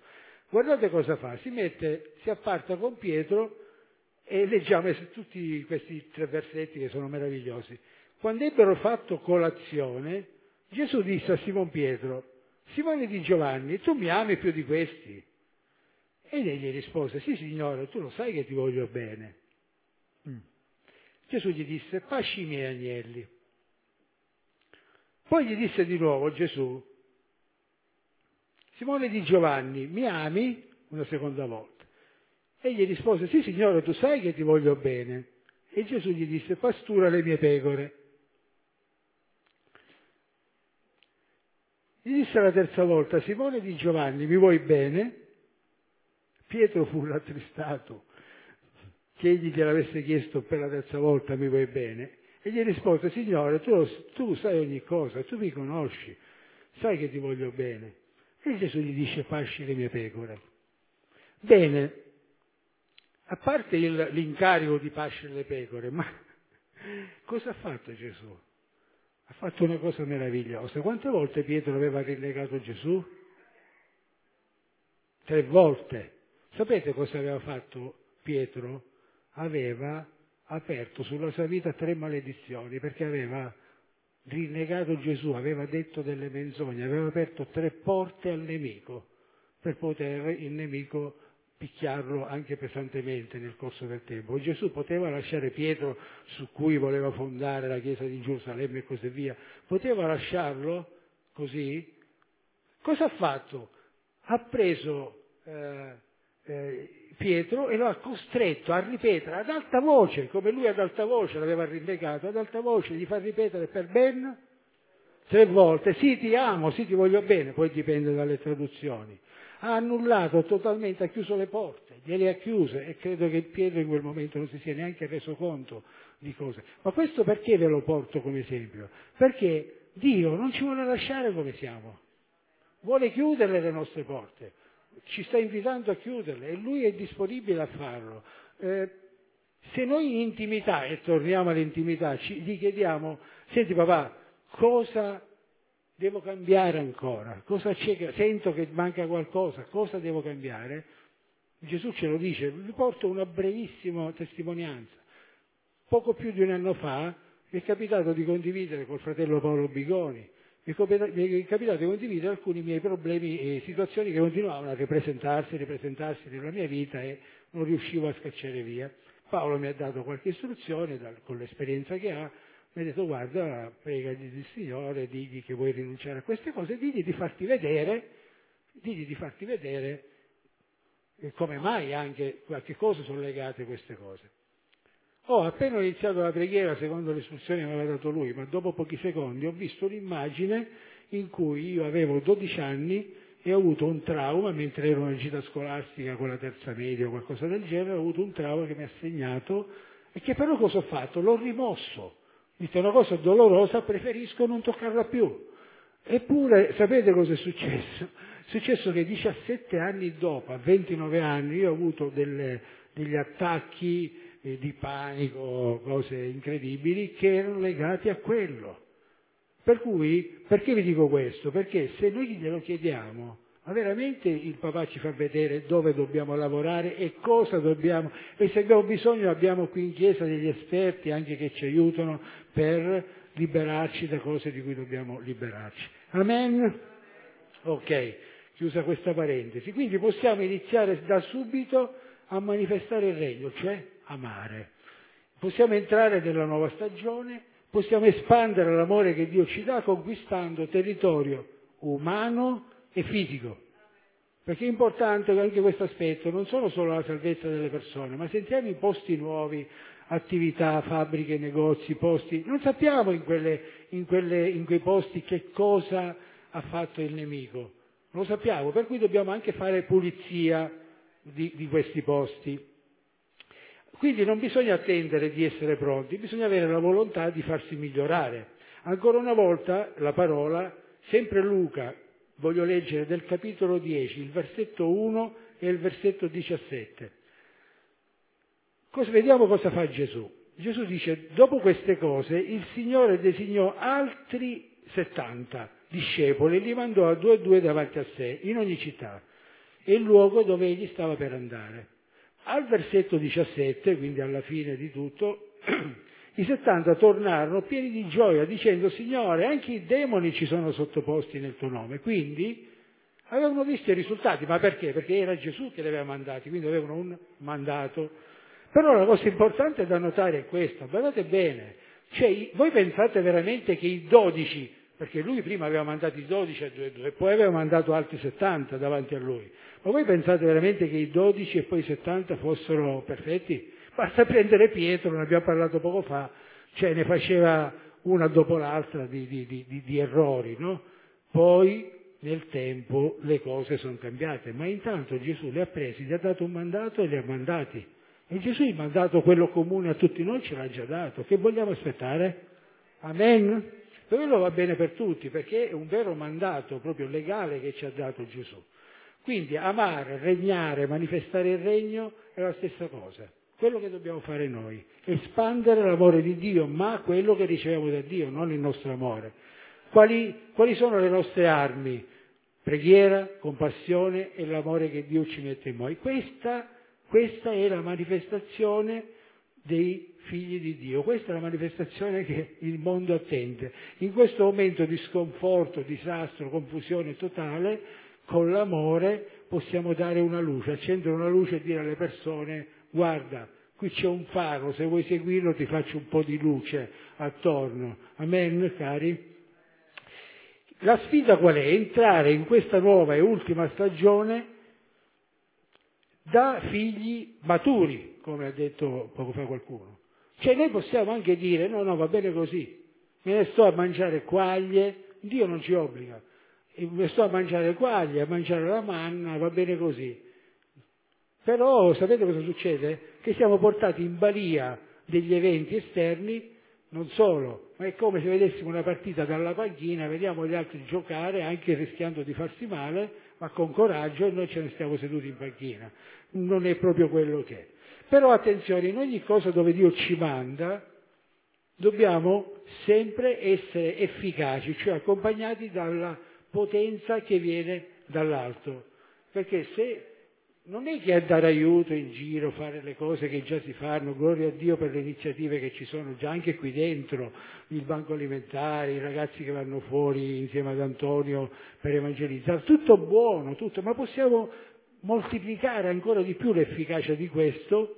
Guardate cosa fa, si mette, si apparta con Pietro e leggiamo tutti questi tre versetti che sono meravigliosi. Quando ebbero fatto colazione, Gesù disse a Simon Pietro: Simone di Giovanni, tu mi ami più di questi? Ed egli rispose: sì, Signore, tu lo sai che ti voglio bene. Mm. Gesù gli disse: pasci i miei agnelli. Poi gli disse di nuovo Gesù: Simone di Giovanni, mi ami? Una seconda volta. Egli rispose: sì, Signore, tu sai che ti voglio bene. E Gesù gli disse: pastura le mie pecore. Gli disse la terza volta: Simone di Giovanni, mi vuoi bene? Pietro fu rattristato che egli gliel'avesse chiesto per la terza volta: mi vuoi bene? E gli rispose: Signore, tu, tu sai ogni cosa, tu mi conosci, sai che ti voglio bene. E Gesù gli dice: pasci le mie pecore. Bene, a parte il, l'incarico di pascere le pecore, ma cosa ha fatto Gesù? Ha fatto una cosa meravigliosa. Quante volte Pietro aveva rinnegato Gesù? Tre volte. Sapete cosa aveva fatto Pietro? Aveva aperto sulla sua vita tre maledizioni, perché aveva rinnegato Gesù, aveva detto delle menzogne, aveva aperto tre porte al nemico per poter il nemico picchiarlo anche pesantemente nel corso del tempo. Gesù poteva lasciare Pietro, su cui voleva fondare la chiesa di Gerusalemme e così via, poteva lasciarlo così? Cosa ha fatto? Ha preso eh, eh, Pietro e lo ha costretto a ripetere ad alta voce, come lui ad alta voce l'aveva rinnegato, ad alta voce gli fa ripetere per ben tre volte: sì, ti amo, sì, ti voglio bene, poi dipende dalle traduzioni. Ha annullato totalmente, ha chiuso le porte, gliele ha chiuse, e credo che Pietro in quel momento non si sia neanche reso conto di cose. Ma questo perché ve lo porto come esempio? Perché Dio non ci vuole lasciare come siamo, vuole chiuderle le nostre porte, ci sta invitando a chiuderle e Lui è disponibile a farlo. Eh, se noi in intimità, e torniamo all'intimità, ci, gli chiediamo: senti papà, cosa devo cambiare ancora? Cosa c'è? Sento che manca qualcosa, cosa devo cambiare? Gesù ce lo dice. Vi porto una brevissima testimonianza. Poco più di un anno fa mi è capitato di condividere col fratello Paolo Bigoni, mi è capitato di condividere alcuni miei problemi e situazioni che continuavano a ripresentarsi, ripresentarsi nella mia vita e non riuscivo a scacciare via. Paolo mi ha dato qualche istruzione con l'esperienza che ha. Mi ha detto: guarda, pregagli del Signore, digli che vuoi rinunciare a queste cose, digli di farti vedere, digli di farti vedere come mai anche qualche cosa sono legate a queste cose. Oh, appena ho iniziato la preghiera, secondo le istruzioni che mi aveva dato lui, ma dopo pochi secondi ho visto un'immagine in cui io avevo dodici anni e ho avuto un trauma, mentre ero in gita scolastica con la terza media o qualcosa del genere, ho avuto un trauma che mi ha segnato e che però cosa ho fatto? L'ho rimosso. È una cosa dolorosa, preferisco non toccarla più. Eppure, sapete cosa è successo? È successo che diciassette anni dopo, a ventinove anni, io ho avuto delle, degli attacchi eh, di panico, cose incredibili, che erano legati a quello. Per cui, perché vi dico questo? Perché se noi glielo chiediamo, ma veramente il papà ci fa vedere dove dobbiamo lavorare e cosa dobbiamo, e se abbiamo bisogno abbiamo qui in chiesa degli esperti anche che ci aiutano per liberarci da cose di cui dobbiamo liberarci. Amen? Ok, chiusa questa parentesi. Quindi possiamo iniziare da subito a manifestare il regno, cioè amare. Possiamo entrare nella nuova stagione, possiamo espandere l'amore che Dio ci dà conquistando territorio umano e fisico, perché è importante anche questo aspetto, non sono solo la salvezza delle persone, ma se entriamo in posti nuovi, attività, fabbriche, negozi, posti, non sappiamo in, quelle, in, quelle, in quei posti che cosa ha fatto il nemico, non lo sappiamo, per cui dobbiamo anche fare pulizia di, di questi posti. Quindi non bisogna attendere di essere pronti, bisogna avere la volontà di farsi migliorare. Ancora una volta la parola, sempre Luca, voglio leggere del capitolo dieci, il versetto uno e il versetto diciassette. Cosa, vediamo cosa fa Gesù. Gesù dice: dopo queste cose il Signore designò altri settanta discepoli e li mandò a due a due davanti a sé in ogni città. e il luogo dove egli stava per andare. Al versetto diciassette, quindi alla fine di tutto, i settanta tornarono pieni di gioia dicendo: Signore, anche i demoni ci sono sottoposti nel tuo nome. Quindi avevano visto i risultati. Ma perché? Perché era Gesù che li aveva mandati, quindi avevano un mandato. Però la cosa importante da notare è questa, guardate bene, cioè voi pensate veramente che i dodici, perché lui prima aveva mandato i dodici a due e due, e poi aveva mandato altri settanta davanti a lui, ma voi pensate veramente che i dodici e poi i settanta fossero perfetti? Basta prendere Pietro, ne abbiamo parlato poco fa, cioè ne faceva una dopo l'altra di, di, di, di, di errori, no? Poi nel tempo le cose sono cambiate, ma intanto Gesù li ha presi, gli ha dato un mandato e li ha mandati. E Gesù il mandato, quello comune a tutti noi, ce l'ha già dato. Che vogliamo aspettare? Amen? Quello va bene per tutti, perché è un vero mandato proprio legale che ci ha dato Gesù. Quindi amare, regnare, manifestare il regno è la stessa cosa. Quello che dobbiamo fare noi, espandere l'amore di Dio, ma quello che riceviamo da Dio, non il nostro amore. Quali, quali sono le nostre armi? Preghiera, compassione e l'amore che Dio ci mette in noi. Questa, questa è la manifestazione dei figli di Dio, questa è la manifestazione che il mondo attende. In questo momento di sconforto, disastro, confusione totale, con l'amore possiamo dare una luce, accendere una luce e dire alle persone: guarda, qui c'è un faro, se vuoi seguirlo ti faccio un po' di luce attorno. Amen, cari? La sfida qual è? Entrare in questa nuova e ultima stagione da figli maturi, come ha detto poco fa qualcuno. Cioè noi possiamo anche dire: no, no, va bene così, me ne sto a mangiare quaglie, Dio non ci obbliga, e me ne sto a mangiare quaglie, a mangiare la manna, va bene così. Però sapete cosa succede? Che siamo portati in balia degli eventi esterni. Non solo, ma è come se vedessimo una partita dalla panchina, vediamo gli altri giocare anche rischiando di farsi male, ma con coraggio, e noi ce ne stiamo seduti in panchina. Non è proprio quello che è. Però attenzione, in ogni cosa dove Dio ci manda dobbiamo sempre essere efficaci, cioè accompagnati dalla potenza che viene dall'alto. Perché se non è che a dare aiuto in giro, fare le cose che già si fanno, gloria a Dio per le iniziative che ci sono già anche qui dentro, il banco alimentare, i ragazzi che vanno fuori insieme ad Antonio per evangelizzare, tutto buono, tutto, ma possiamo moltiplicare ancora di più l'efficacia di questo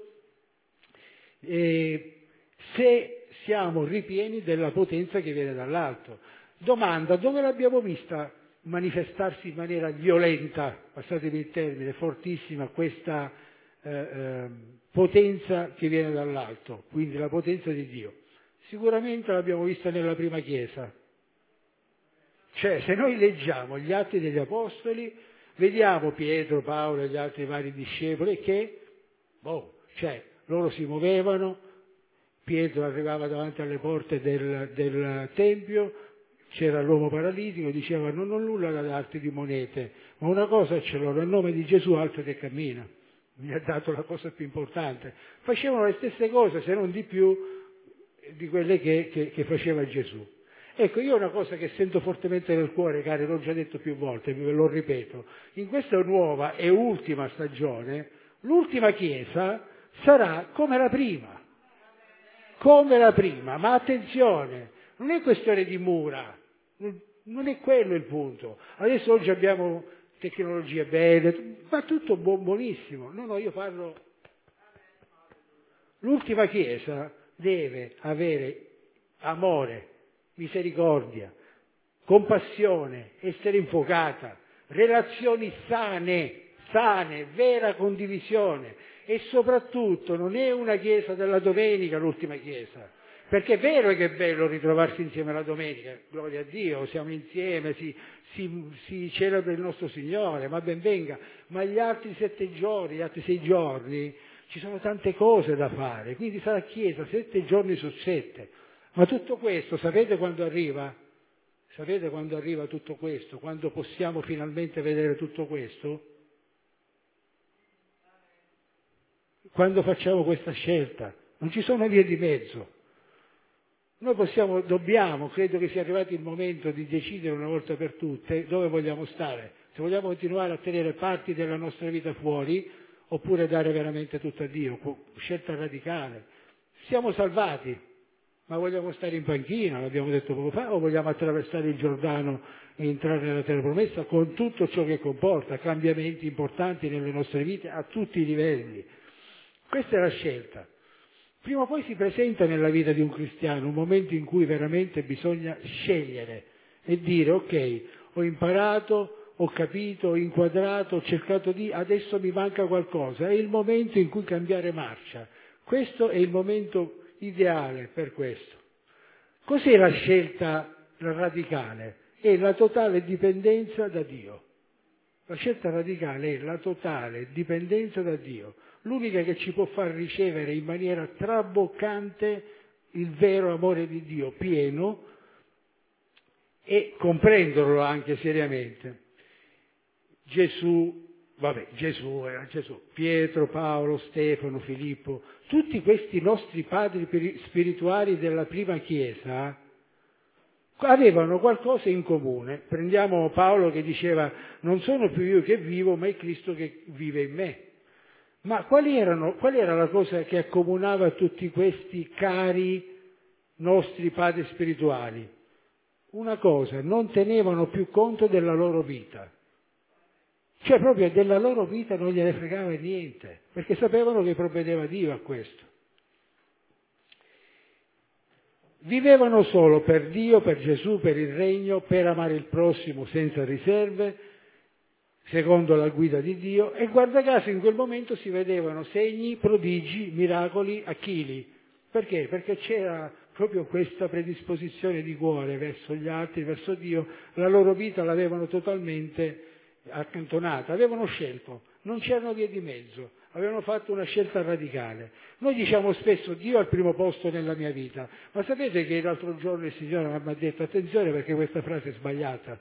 eh, se siamo ripieni della potenza che viene dall'alto. Domanda: dove l'abbiamo vista manifestarsi in maniera violenta, passatemi il termine, fortissima, questa eh, eh, potenza che viene dall'alto, quindi la potenza di Dio? Sicuramente l'abbiamo vista nella prima Chiesa. Cioè, se noi leggiamo gli Atti degli Apostoli, vediamo Pietro, Paolo e gli altri vari discepoli che, boh, cioè, loro si muovevano, Pietro arrivava davanti alle porte del, del Tempio, c'era l'uomo paralitico, diceva: non ho nulla da darti di monete, ma una cosa ce l'ho, nel nome di Gesù alzati e cammina. Mi ha dato la cosa più importante. Facevano le stesse cose, se non di più, di quelle che, che, che faceva Gesù. Ecco, io una cosa che sento fortemente nel cuore, cari, l'ho già detto più volte, ve lo ripeto: in questa nuova e ultima stagione, l'ultima Chiesa sarà come la prima. Come la prima, ma attenzione, non è questione di mura. Non è quello il punto. Adesso oggi abbiamo tecnologie belle, va tutto buon, buonissimo. No, no, io parlo. L'ultima Chiesa deve avere amore, misericordia, compassione, essere infuocata, relazioni sane, sane, vera condivisione, e soprattutto non è una Chiesa della domenica l'ultima Chiesa. Perché è vero che è bello ritrovarsi insieme la domenica, gloria a Dio, siamo insieme, si, si, si celebra il nostro Signore, ma ben venga, ma gli altri sette giorni, gli altri sei giorni, ci sono tante cose da fare, quindi sarà Chiesa sette giorni su sette. Ma tutto questo, sapete quando arriva? Sapete quando arriva tutto questo? Quando possiamo finalmente vedere tutto questo? Quando facciamo questa scelta, non ci sono vie di mezzo. Noi possiamo, dobbiamo, credo che sia arrivato il momento di decidere una volta per tutte dove vogliamo stare, se vogliamo continuare a tenere parti della nostra vita fuori, oppure dare veramente tutto a Dio, scelta radicale. Siamo salvati, ma vogliamo stare in panchina, l'abbiamo detto poco fa, o vogliamo attraversare il Giordano e entrare nella terra promessa con tutto ciò che comporta, cambiamenti importanti nelle nostre vite a tutti i livelli. Questa è la scelta. Prima o poi si presenta nella vita di un cristiano un momento in cui veramente bisogna scegliere e dire: ok, ho imparato, ho capito, ho inquadrato, ho cercato di, adesso mi manca qualcosa, è il momento in cui cambiare marcia. Questo è il momento ideale per questo. Cos'è la scelta radicale? È la totale dipendenza da Dio. La scelta radicale è la totale dipendenza da Dio, l'unica che ci può far ricevere in maniera traboccante il vero amore di Dio, pieno, e comprenderlo anche seriamente. Gesù, vabbè, Gesù era Gesù, Pietro, Paolo, Stefano, Filippo, tutti questi nostri padri spirituali della prima Chiesa avevano qualcosa in comune. Prendiamo Paolo che diceva: non sono più io che vivo, ma è Cristo che vive in me. Ma quali erano, qual era la cosa che accomunava tutti questi cari nostri padri spirituali? Una cosa: non tenevano più conto della loro vita. Cioè proprio della loro vita non gliene fregava niente, perché sapevano che provvedeva Dio a questo. Vivevano solo per Dio, per Gesù, per il regno, per amare il prossimo senza riserve, secondo la guida di Dio, e guarda caso in quel momento si vedevano segni, prodigi, miracoli a chili. Perché? Perché c'era proprio questa predisposizione di cuore verso gli altri, verso Dio. La loro vita l'avevano totalmente accantonata, avevano scelto, non c'erano vie di mezzo, avevano fatto una scelta radicale. Noi diciamo spesso: Dio è al primo posto nella mia vita, ma sapete che l'altro giorno il Signore mi ha detto: attenzione, perché questa frase è sbagliata.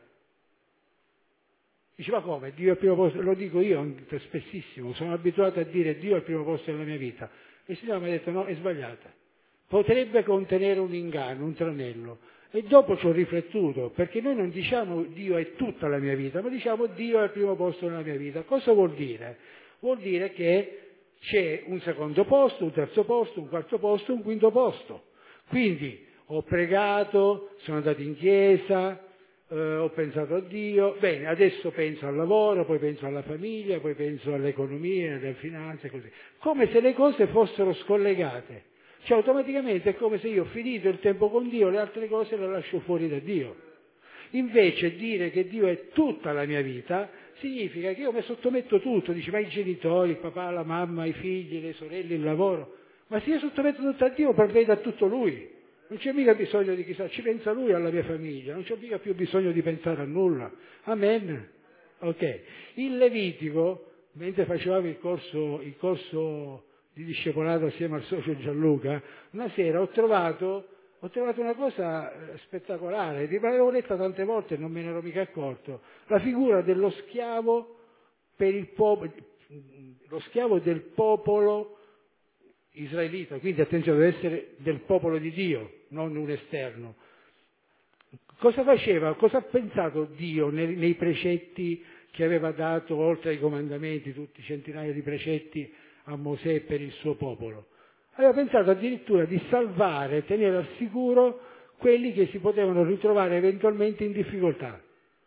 Dice: ma come? Dio è al primo posto? Lo dico io spessissimo, sono abituato a dire Dio è al primo posto nella mia vita. E il Signore mi ha detto: no, è sbagliata. Potrebbe contenere un inganno, un tranello. E dopo ci ho riflettuto, perché noi non diciamo Dio è tutta la mia vita, ma diciamo Dio è al primo posto nella mia vita. Cosa vuol dire? Vuol dire che c'è un secondo posto, un terzo posto, un quarto posto, un quinto posto. Quindi ho pregato, sono andato in chiesa, eh, ho pensato a Dio, bene, adesso penso al lavoro, poi penso alla famiglia, poi penso all'economia, alle finanze, così. Come se le cose fossero scollegate. Cioè automaticamente è come se io ho finito il tempo con Dio, le altre cose le lascio fuori da Dio. Invece dire che Dio è tutta la mia vita significa che io mi sottometto tutto, dici: ma i genitori, il papà, la mamma, i figli, le sorelle, il lavoro. Ma se io sottometto tutto a Dio, provvedo a tutto Lui. Non c'è mica bisogno di chissà, ci pensa Lui alla mia famiglia, non c'è mica più bisogno di pensare a nulla. Amen. Ok. Il Levitico, mentre facevamo il corso, il corso di discepolato assieme al socio Gianluca, una sera ho trovato, ho trovato una cosa spettacolare, l'avevo letta tante volte e non me ne ero mica accorto, la figura dello schiavo per il popolo, lo schiavo del popolo israelita, quindi attenzione, deve essere del popolo di Dio, non un esterno. Cosa faceva, cosa ha pensato Dio nei, nei precetti che aveva dato, oltre ai comandamenti, tutti centinaia di precetti a Mosè per il suo popolo? Aveva pensato addirittura di salvare, tenere al sicuro quelli che si potevano ritrovare eventualmente in difficoltà.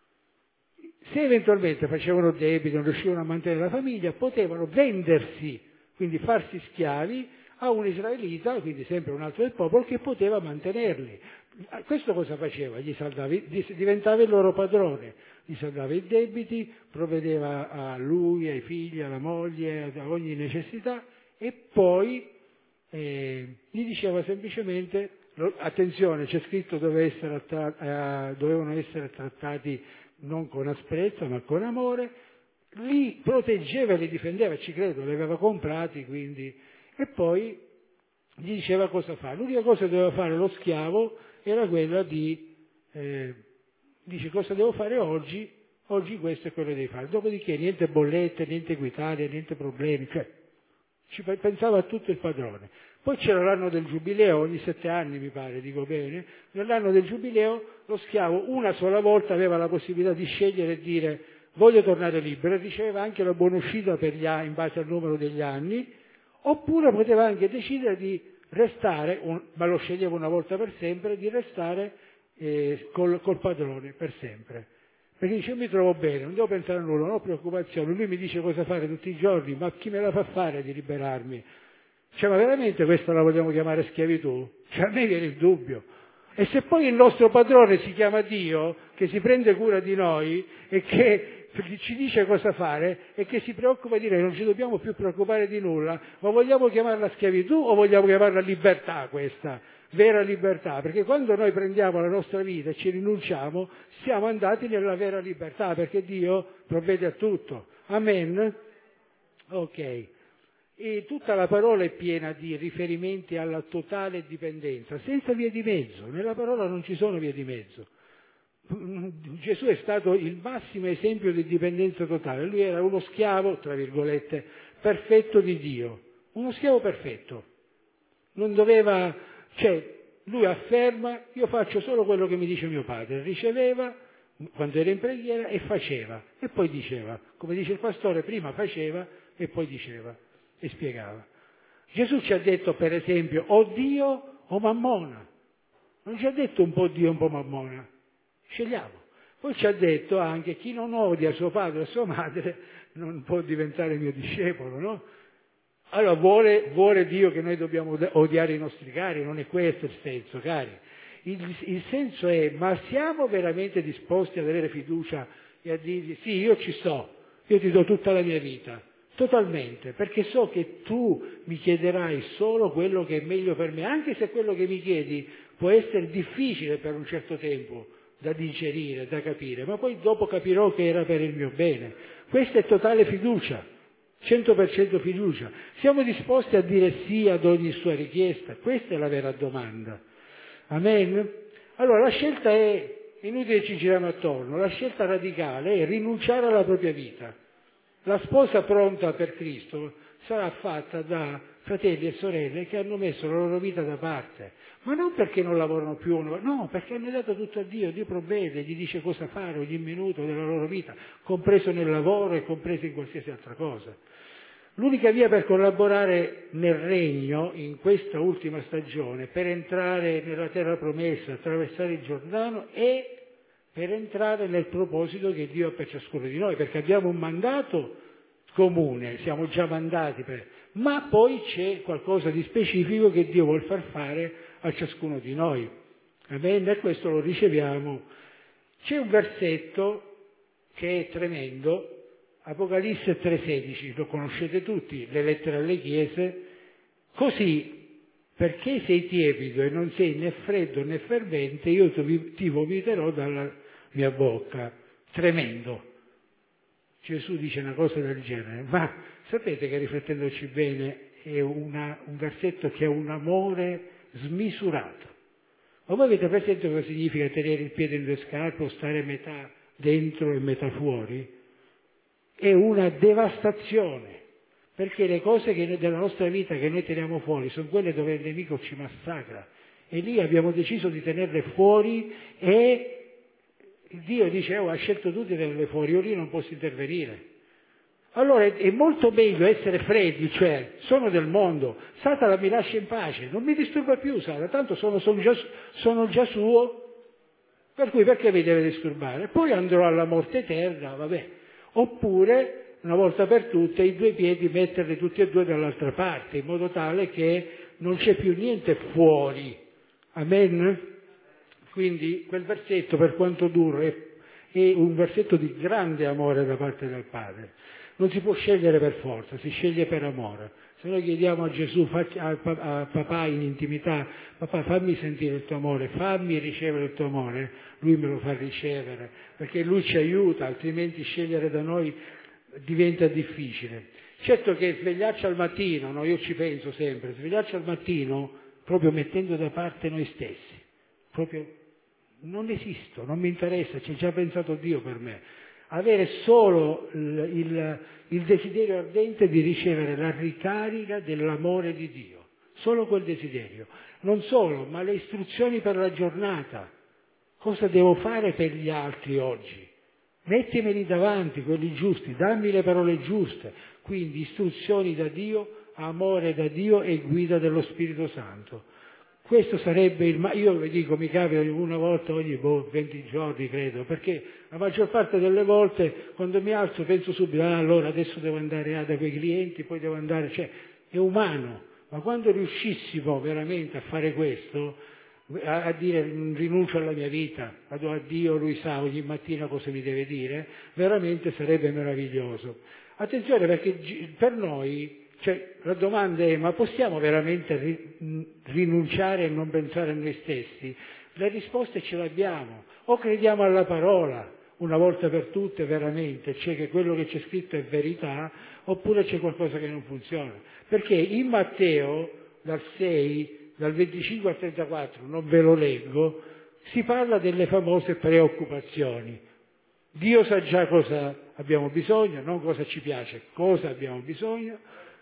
Se eventualmente facevano debiti, non riuscivano a mantenere la famiglia, potevano vendersi, quindi farsi schiavi a un israelita, quindi sempre un altro del popolo, che poteva mantenerli. Questo cosa faceva? Gli saldava, diventava il loro padrone, gli saldava i debiti, provvedeva a lui, ai figli, alla moglie, a ogni necessità, e poi eh, gli diceva semplicemente: attenzione, c'è scritto dove essere attra- eh, dovevano essere trattati non con asprezza ma con amore. Li proteggeva e li difendeva, ci credo, li aveva comprati, quindi. E poi gli diceva cosa fare. L'unica cosa che doveva fare lo schiavo era quella di eh, dice: cosa devo fare oggi? Oggi questo è quello che devi fare. Dopodiché niente bollette, niente equitalia, niente problemi, cioè ci pensava a tutto il padrone. Poi c'era l'anno del giubileo, ogni sette anni mi pare, dico bene. Nell'anno del giubileo lo schiavo una sola volta aveva la possibilità di scegliere e dire: voglio tornare libero, e riceveva anche la buonuscita per gli anni, in base al numero degli anni, oppure poteva anche decidere di restare, un, ma lo sceglieva una volta per sempre, di restare eh, col, col padrone per sempre. Perché dice: io mi trovo bene, non devo pensare a nulla, non ho preoccupazioni, lui mi dice cosa fare tutti i giorni, ma chi me la fa fare di liberarmi? Cioè, ma veramente questa la vogliamo chiamare schiavitù? Cioè, a me viene il dubbio. E se poi il nostro padrone si chiama Dio, che si prende cura di noi e che ci dice cosa fare e che si preoccupa di noi, non ci dobbiamo più preoccupare di nulla, ma vogliamo chiamarla schiavitù o vogliamo chiamarla libertà questa? Vera libertà, perché quando noi prendiamo la nostra vita e ci rinunciamo, siamo andati nella vera libertà, perché Dio provvede a tutto. Amen? Ok. E tutta la parola è piena di riferimenti alla totale dipendenza, senza vie di mezzo. Nella parola non ci sono vie di mezzo. Gesù è stato il massimo esempio di dipendenza totale. Lui era uno schiavo, tra virgolette, perfetto di Dio. Uno schiavo perfetto. Non doveva, cioè, lui afferma: io faccio solo quello che mi dice mio padre. Riceveva quando era in preghiera e faceva. E poi diceva, come dice il pastore, prima faceva e poi diceva e spiegava. Gesù ci ha detto, per esempio, o Dio o Mammona. Non ci ha detto un po' Dio, un po' Mammona. Scegliamo. Poi ci ha detto anche: chi non odia suo padre e sua madre non può diventare mio discepolo, no? Allora vuole, vuole Dio che noi dobbiamo odiare i nostri cari? Non è questo il senso, cari. Il, il senso è: ma siamo veramente disposti ad avere fiducia e a dirgli: sì, io ci sto, io ti do tutta la mia vita, totalmente, perché so che tu mi chiederai solo quello che è meglio per me, anche se quello che mi chiedi può essere difficile per un certo tempo da digerire, da capire, ma poi dopo capirò che era per il mio bene. Questa è totale fiducia, cento per cento fiducia. Siamo disposti a dire sì ad ogni sua richiesta? Questa è la vera domanda. Amen? Allora la scelta è, inutile ci giriamo attorno, la scelta radicale è rinunciare alla propria vita. La sposa pronta per Cristo sarà fatta da fratelli e sorelle che hanno messo la loro vita da parte, ma non perché non lavorano più, no, perché hanno dato tutto a Dio. Dio provvede, gli dice cosa fare ogni minuto della loro vita, compreso nel lavoro e compreso in qualsiasi altra cosa. L'unica via per collaborare nel regno in questa ultima stagione, per entrare nella terra promessa, attraversare il Giordano, è per entrare nel proposito che Dio ha per ciascuno di noi, perché abbiamo un mandato comune, siamo già mandati per, ma poi c'è qualcosa di specifico che Dio vuol far fare a ciascuno di noi. Amen? E questo lo riceviamo. C'è un versetto che è tremendo, Apocalisse tre sedici, lo conoscete tutti, le lettere alle chiese: così, perché sei tiepido e non sei né freddo né fervente, io ti vomiterò dalla mia bocca. Tremendo. Gesù dice una cosa del genere, ma sapete che, riflettendoci bene, è una, un versetto che ha un amore smisurato. Ma voi avete presente cosa significa tenere il piede in due scarpe o stare metà dentro e metà fuori? È una devastazione, perché le cose che noi, della nostra vita che noi teniamo fuori sono quelle dove il nemico ci massacra, e lì abbiamo deciso di tenerle fuori, e Dio dice: oh, ha scelto tu di tenerle fuori, io lì non posso intervenire. Allora è, è molto meglio essere freddi, cioè sono del mondo, Satana mi lascia in pace, non mi disturba più Satana, tanto sono, sono, già, sono già suo, per cui perché mi deve disturbare? Poi andrò alla morte eterna, vabbè. Oppure, una volta per tutte, i due piedi metterli tutti e due dall'altra parte, in modo tale che non c'è più niente fuori. Amen? Quindi quel versetto, per quanto duro, è, è un versetto di grande amore da parte del Padre. Non si può scegliere per forza, si sceglie per amore. Se noi chiediamo a Gesù, a papà in intimità: papà, fammi sentire il tuo amore, fammi ricevere il tuo amore, lui me lo fa ricevere, perché lui ci aiuta, altrimenti scegliere da noi diventa difficile. Certo che svegliarci al mattino, no, io ci penso sempre, svegliarci al mattino proprio mettendo da parte noi stessi, proprio non esisto, non mi interessa, ci ha già pensato Dio per me. Avere solo il, il, il desiderio ardente di ricevere la ricarica dell'amore di Dio, solo quel desiderio. Non solo, ma le istruzioni per la giornata. Cosa devo fare per gli altri oggi? mettimeli davanti, quelli giusti, dammi le parole giuste, quindi istruzioni da Dio, amore da Dio e guida dello Spirito Santo. Questo sarebbe il... ma io vi dico, mi capita una volta ogni boh, venti giorni credo, perché la maggior parte delle volte quando mi alzo penso subito, ah, allora adesso devo andare ah, da quei clienti, poi devo andare, cioè è umano, ma quando riuscissimo veramente a fare questo, a, a dire rinuncio alla mia vita, vado a Dio, Lui sa ogni mattina cosa mi deve dire, veramente sarebbe meraviglioso. Attenzione perché per noi... Cioè, la domanda è, ma possiamo veramente ri- rinunciare e non pensare a noi stessi? Le risposte ce l'abbiamo. O crediamo alla parola, una volta per tutte veramente, cioè che quello che c'è scritto è verità, oppure c'è qualcosa che non funziona. Perché in Matteo, dal sei, dal venticinque al trentaquattro, non ve lo leggo, si parla delle famose preoccupazioni. Dio sa già cosa abbiamo bisogno, non cosa ci piace, cosa abbiamo bisogno.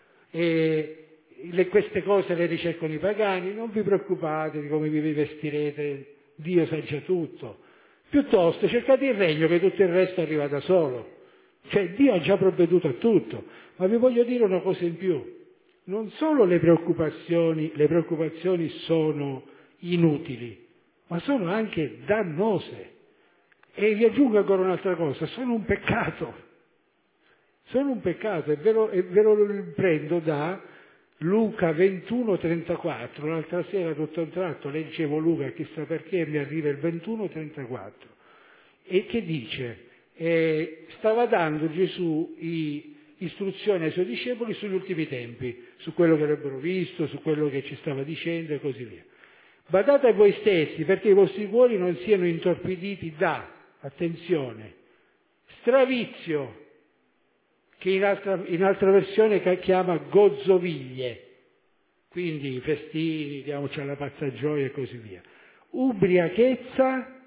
E le, queste cose le ricercano i pagani, non vi preoccupate di come vi vestirete, Dio sa già tutto. Piuttosto cercate il regno che tutto il resto arriva da solo. Cioè Dio ha già provveduto a tutto. Ma vi voglio dire una cosa in più. Non solo le preoccupazioni, le preoccupazioni sono inutili, ma sono anche dannose. E vi aggiungo ancora un'altra cosa, sono un peccato. Sono un peccato e ve lo, e ve lo prendo da Luca ventuno trentaquattro. L'altra sera tutto a un tratto leggevo Luca, chissà perché mi arriva il ventuno trentaquattro. E che dice? Eh, stava dando Gesù i, istruzioni ai suoi discepoli sugli ultimi tempi, su quello che avrebbero visto, su quello che ci stava dicendo e così via. Badate a voi stessi perché i vostri cuori non siano intorpiditi da, attenzione, stravizio, che in altra, in altra versione chiama gozzoviglie, quindi festini, diamoci alla pazza gioia e così via, ubriachezza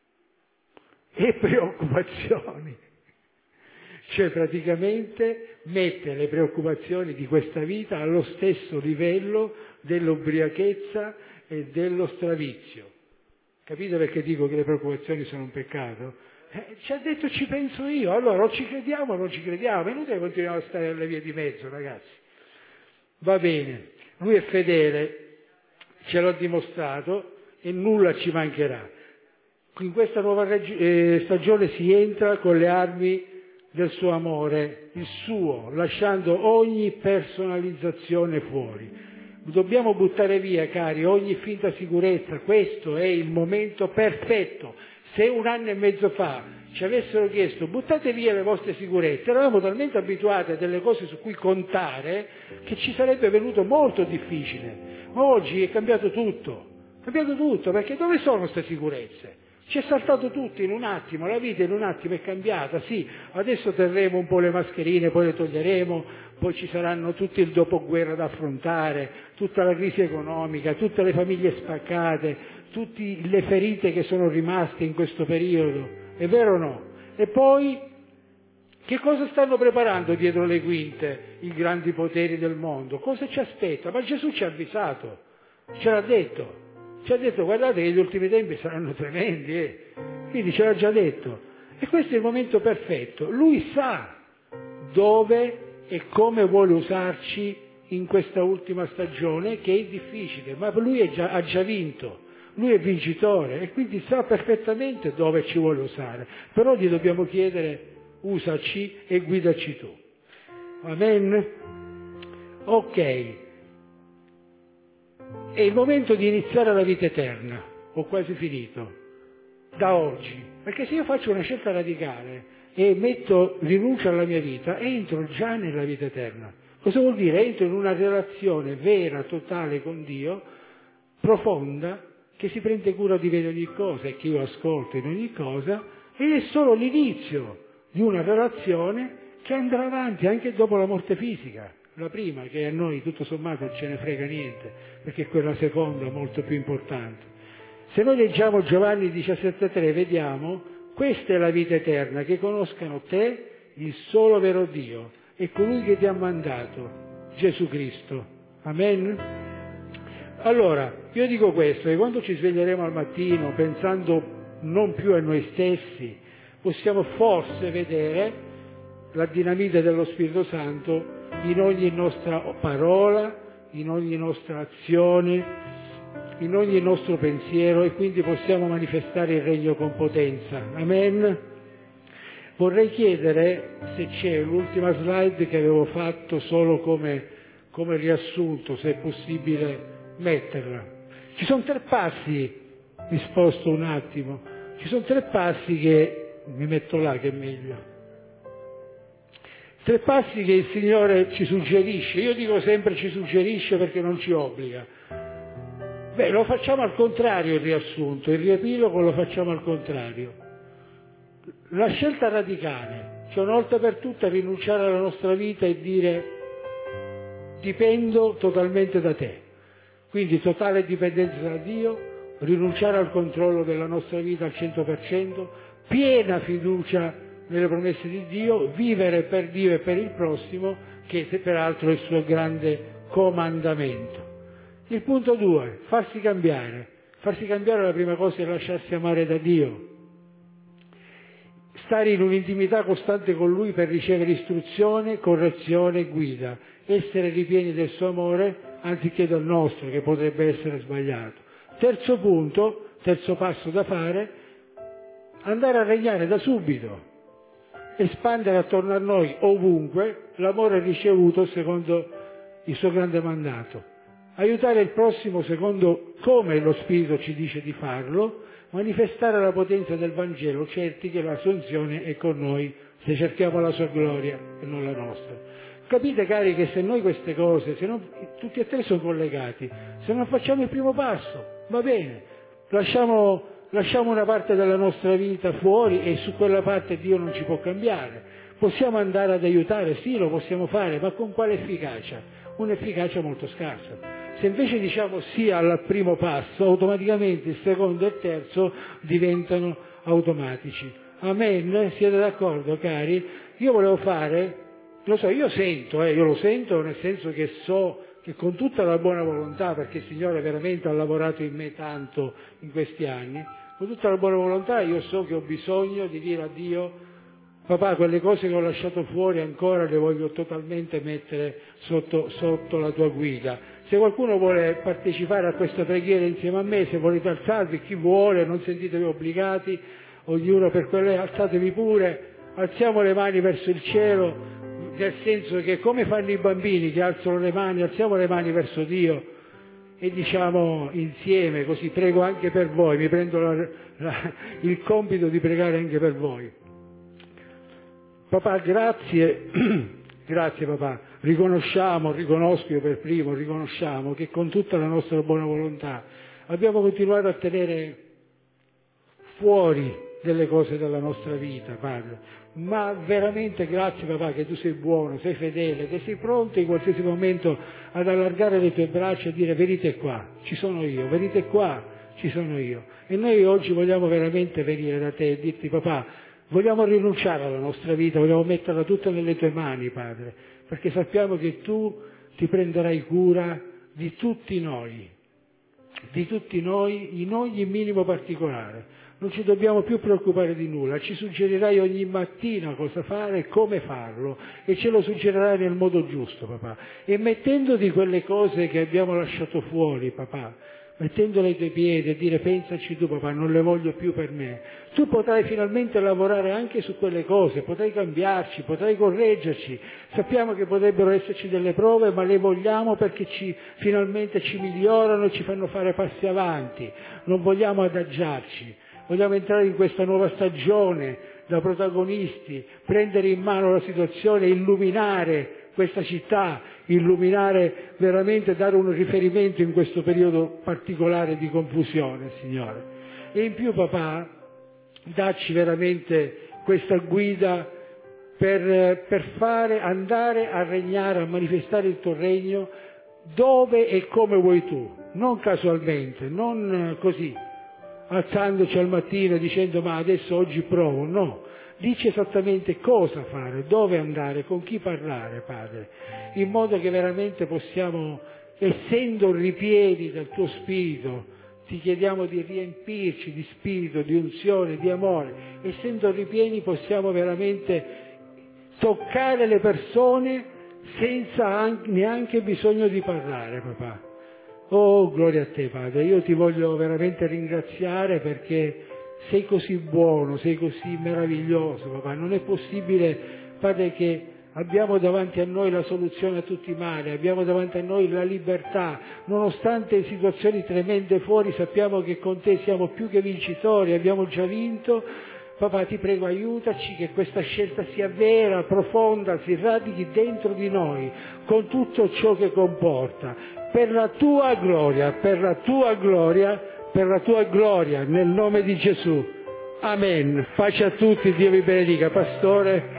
e preoccupazioni. Cioè praticamente mette le preoccupazioni di questa vita allo stesso livello dell'ubriachezza e dello stravizio. Capite perché dico che le preoccupazioni sono un peccato? Eh, ci ha detto ci penso io, allora o ci crediamo o non ci crediamo, è inutile continuiamo a stare alle vie di mezzo, ragazzi. Va bene, lui è fedele, ce l'ha dimostrato e nulla ci mancherà. In questa nuova reg- eh, stagione si entra con le armi del suo amore, il suo, lasciando ogni personalizzazione fuori. Dobbiamo buttare via, cari, ogni finta sicurezza, questo è il momento perfetto. Se un anno e mezzo fa ci avessero chiesto buttate via le vostre sicurezze, eravamo talmente abituati a delle cose su cui contare che ci sarebbe venuto molto difficile. Oggi è cambiato tutto, è cambiato tutto, perché dove sono queste sicurezze? Ci è saltato tutto in un attimo, la vita in un attimo è cambiata, sì, adesso terremo un po' le mascherine, poi le toglieremo, poi ci saranno tutto il dopoguerra da affrontare, tutta la crisi economica, tutte le famiglie spaccate, tutte le ferite che sono rimaste in questo periodo, è vero o no? E poi che cosa stanno preparando dietro le quinte i grandi poteri del mondo? Cosa ci aspetta? Ma Gesù ci ha avvisato, ce l'ha detto. Ci ha detto guardate che gli ultimi tempi saranno tremendi, eh. Quindi ce l'ha già detto. E questo è il momento perfetto. Lui sa dove e come vuole usarci in questa ultima stagione, che è difficile, ma lui è già, ha già vinto. Lui è vincitore e quindi sa perfettamente dove ci vuole usare. Però gli dobbiamo chiedere usaci e guidaci tu. Amen? Ok. È il momento di iniziare la vita eterna, ho quasi finito, da oggi, perché se io faccio una scelta radicale e metto rinuncia alla mia vita, entro già nella vita eterna. Cosa vuol dire? Entro in una relazione vera, totale con Dio, profonda, che si prende cura di me in ogni cosa e che io ascolto in ogni cosa, ed è solo l'inizio di una relazione che andrà avanti anche dopo la morte fisica. La prima, che a noi tutto sommato non ce ne frega niente, perché è quella seconda molto più importante. Se noi leggiamo Giovanni diciassette tre, vediamo, questa è la vita eterna, che conoscano te, il solo vero Dio, e colui che ti ha mandato, Gesù Cristo. Amen? Allora, io dico questo, che quando ci sveglieremo al mattino pensando non più a noi stessi, possiamo forse vedere la dinamite dello Spirito Santo in ogni nostra parola, in ogni nostra azione, in ogni nostro pensiero, e quindi possiamo manifestare il regno con potenza. Amen. Vorrei chiedere se c'è l'ultima slide che avevo fatto solo come, come riassunto, se è possibile metterla. Ci sono tre passi, mi sposto un attimo, ci sono tre passi che, mi metto là che è meglio, tre passi che il Signore ci suggerisce. Io dico sempre ci suggerisce perché non ci obbliga. Beh, lo facciamo al contrario il riassunto, il riepilogo lo facciamo al contrario. La scelta radicale, cioè una volta per tutte rinunciare alla nostra vita e dire dipendo totalmente da te. Quindi totale dipendenza da Dio, rinunciare al controllo della nostra vita al cento per cento, piena fiducia nelle promesse di Dio, vivere per Dio e per il prossimo, che peraltro è il suo grande comandamento. Il punto due, farsi cambiare. Farsi cambiare la prima cosa è lasciarsi amare da Dio. Stare in un'intimità costante con Lui per ricevere istruzione, correzione e guida. Essere ripieni del suo amore anziché del nostro, che potrebbe essere sbagliato. Terzo punto, terzo passo da fare, andare a regnare da subito. Espandere attorno a noi ovunque l'amore ricevuto secondo il suo grande mandato. Aiutare il prossimo secondo come lo Spirito ci dice di farlo, manifestare la potenza del Vangelo, certi che la sua unzione è con noi se cerchiamo la sua gloria e non la nostra. Capite cari che se noi queste cose, se non, tutti e tre sono collegati, se non facciamo il primo passo, va bene, lasciamo, lasciamo una parte della nostra vita fuori e su quella parte Dio non ci può cambiare. Possiamo andare ad aiutare, sì lo possiamo fare, ma con quale efficacia? Un'efficacia molto scarsa. Se invece diciamo sì al primo passo, automaticamente il secondo e il terzo diventano automatici. Amen? Siete d'accordo, cari? Io volevo fare, lo so, io sento, eh, io lo sento nel senso che so che con tutta la buona volontà, perché il Signore veramente ha lavorato in me tanto in questi anni, con tutta la buona volontà io so che ho bisogno di dire a Dio: papà, quelle cose che ho lasciato fuori ancora le voglio totalmente mettere sotto, sotto la tua guida. Se qualcuno vuole partecipare a questa preghiera insieme a me, se volete alzarvi, chi vuole, non sentitevi obbligati, ognuno per quelle, alzatevi pure, alziamo le mani verso il cielo, nel senso che come fanno i bambini che alzano le mani, alziamo le mani verso Dio e diciamo insieme, così prego anche per voi, mi prendo la, la, il compito di pregare anche per voi. Papà, grazie, grazie papà, riconosciamo, riconosco io per primo, riconosciamo che con tutta la nostra buona volontà abbiamo continuato a tenere fuori delle cose della nostra vita, Padre, ma veramente grazie papà che tu sei buono, sei fedele, che sei pronto in qualsiasi momento ad allargare le tue braccia e dire venite qua, ci sono io, venite qua, ci sono io. E noi oggi vogliamo veramente venire da te e dirti papà, vogliamo rinunciare alla nostra vita, vogliamo metterla tutta nelle tue mani, Padre, perché sappiamo che tu ti prenderai cura di tutti noi, di tutti noi in ogni minimo particolare. Non ci dobbiamo più preoccupare di nulla, ci suggerirai ogni mattina cosa fare e come farlo e ce lo suggerirai nel modo giusto, papà. E mettendoti quelle cose che abbiamo lasciato fuori, papà, mettendole ai tuoi piedi e dire pensaci tu papà, non le voglio più per me, tu potrai finalmente lavorare anche su quelle cose, potrai cambiarci, potrai correggerci, sappiamo che potrebbero esserci delle prove ma le vogliamo perché ci, finalmente ci migliorano e ci fanno fare passi avanti, non vogliamo adagiarci, vogliamo entrare in questa nuova stagione da protagonisti, prendere in mano la situazione, illuminare questa città, illuminare veramente, dare un riferimento in questo periodo particolare di confusione, Signore. E in più, papà, dacci veramente questa guida per, per fare, andare a regnare, a manifestare il tuo regno dove e come vuoi tu, non casualmente, non così, alzandoci al mattino e dicendo ma adesso oggi provo, no. Dici esattamente cosa fare, dove andare, con chi parlare, Padre, in modo che veramente possiamo, essendo ripieni del tuo Spirito, ti chiediamo di riempirci di spirito, di unzione, di amore. Essendo ripieni possiamo veramente toccare le persone senza neanche bisogno di parlare, papà. Oh, gloria a te, Padre. Io ti voglio veramente ringraziare perché sei così buono, sei così meraviglioso, papà. Non è possibile, Padre, che abbiamo davanti a noi la soluzione a tutti i mali, abbiamo davanti a noi la libertà. Nonostante situazioni tremende fuori, sappiamo che con te siamo più che vincitori, abbiamo già vinto. Papà, ti prego, aiutaci che questa scelta sia vera, profonda, si radichi dentro di noi, con tutto ciò che comporta, per la tua gloria, per la tua gloria, per la tua gloria, nel nome di Gesù. Amen. Pace a tutti, Dio vi benedica. Pastore.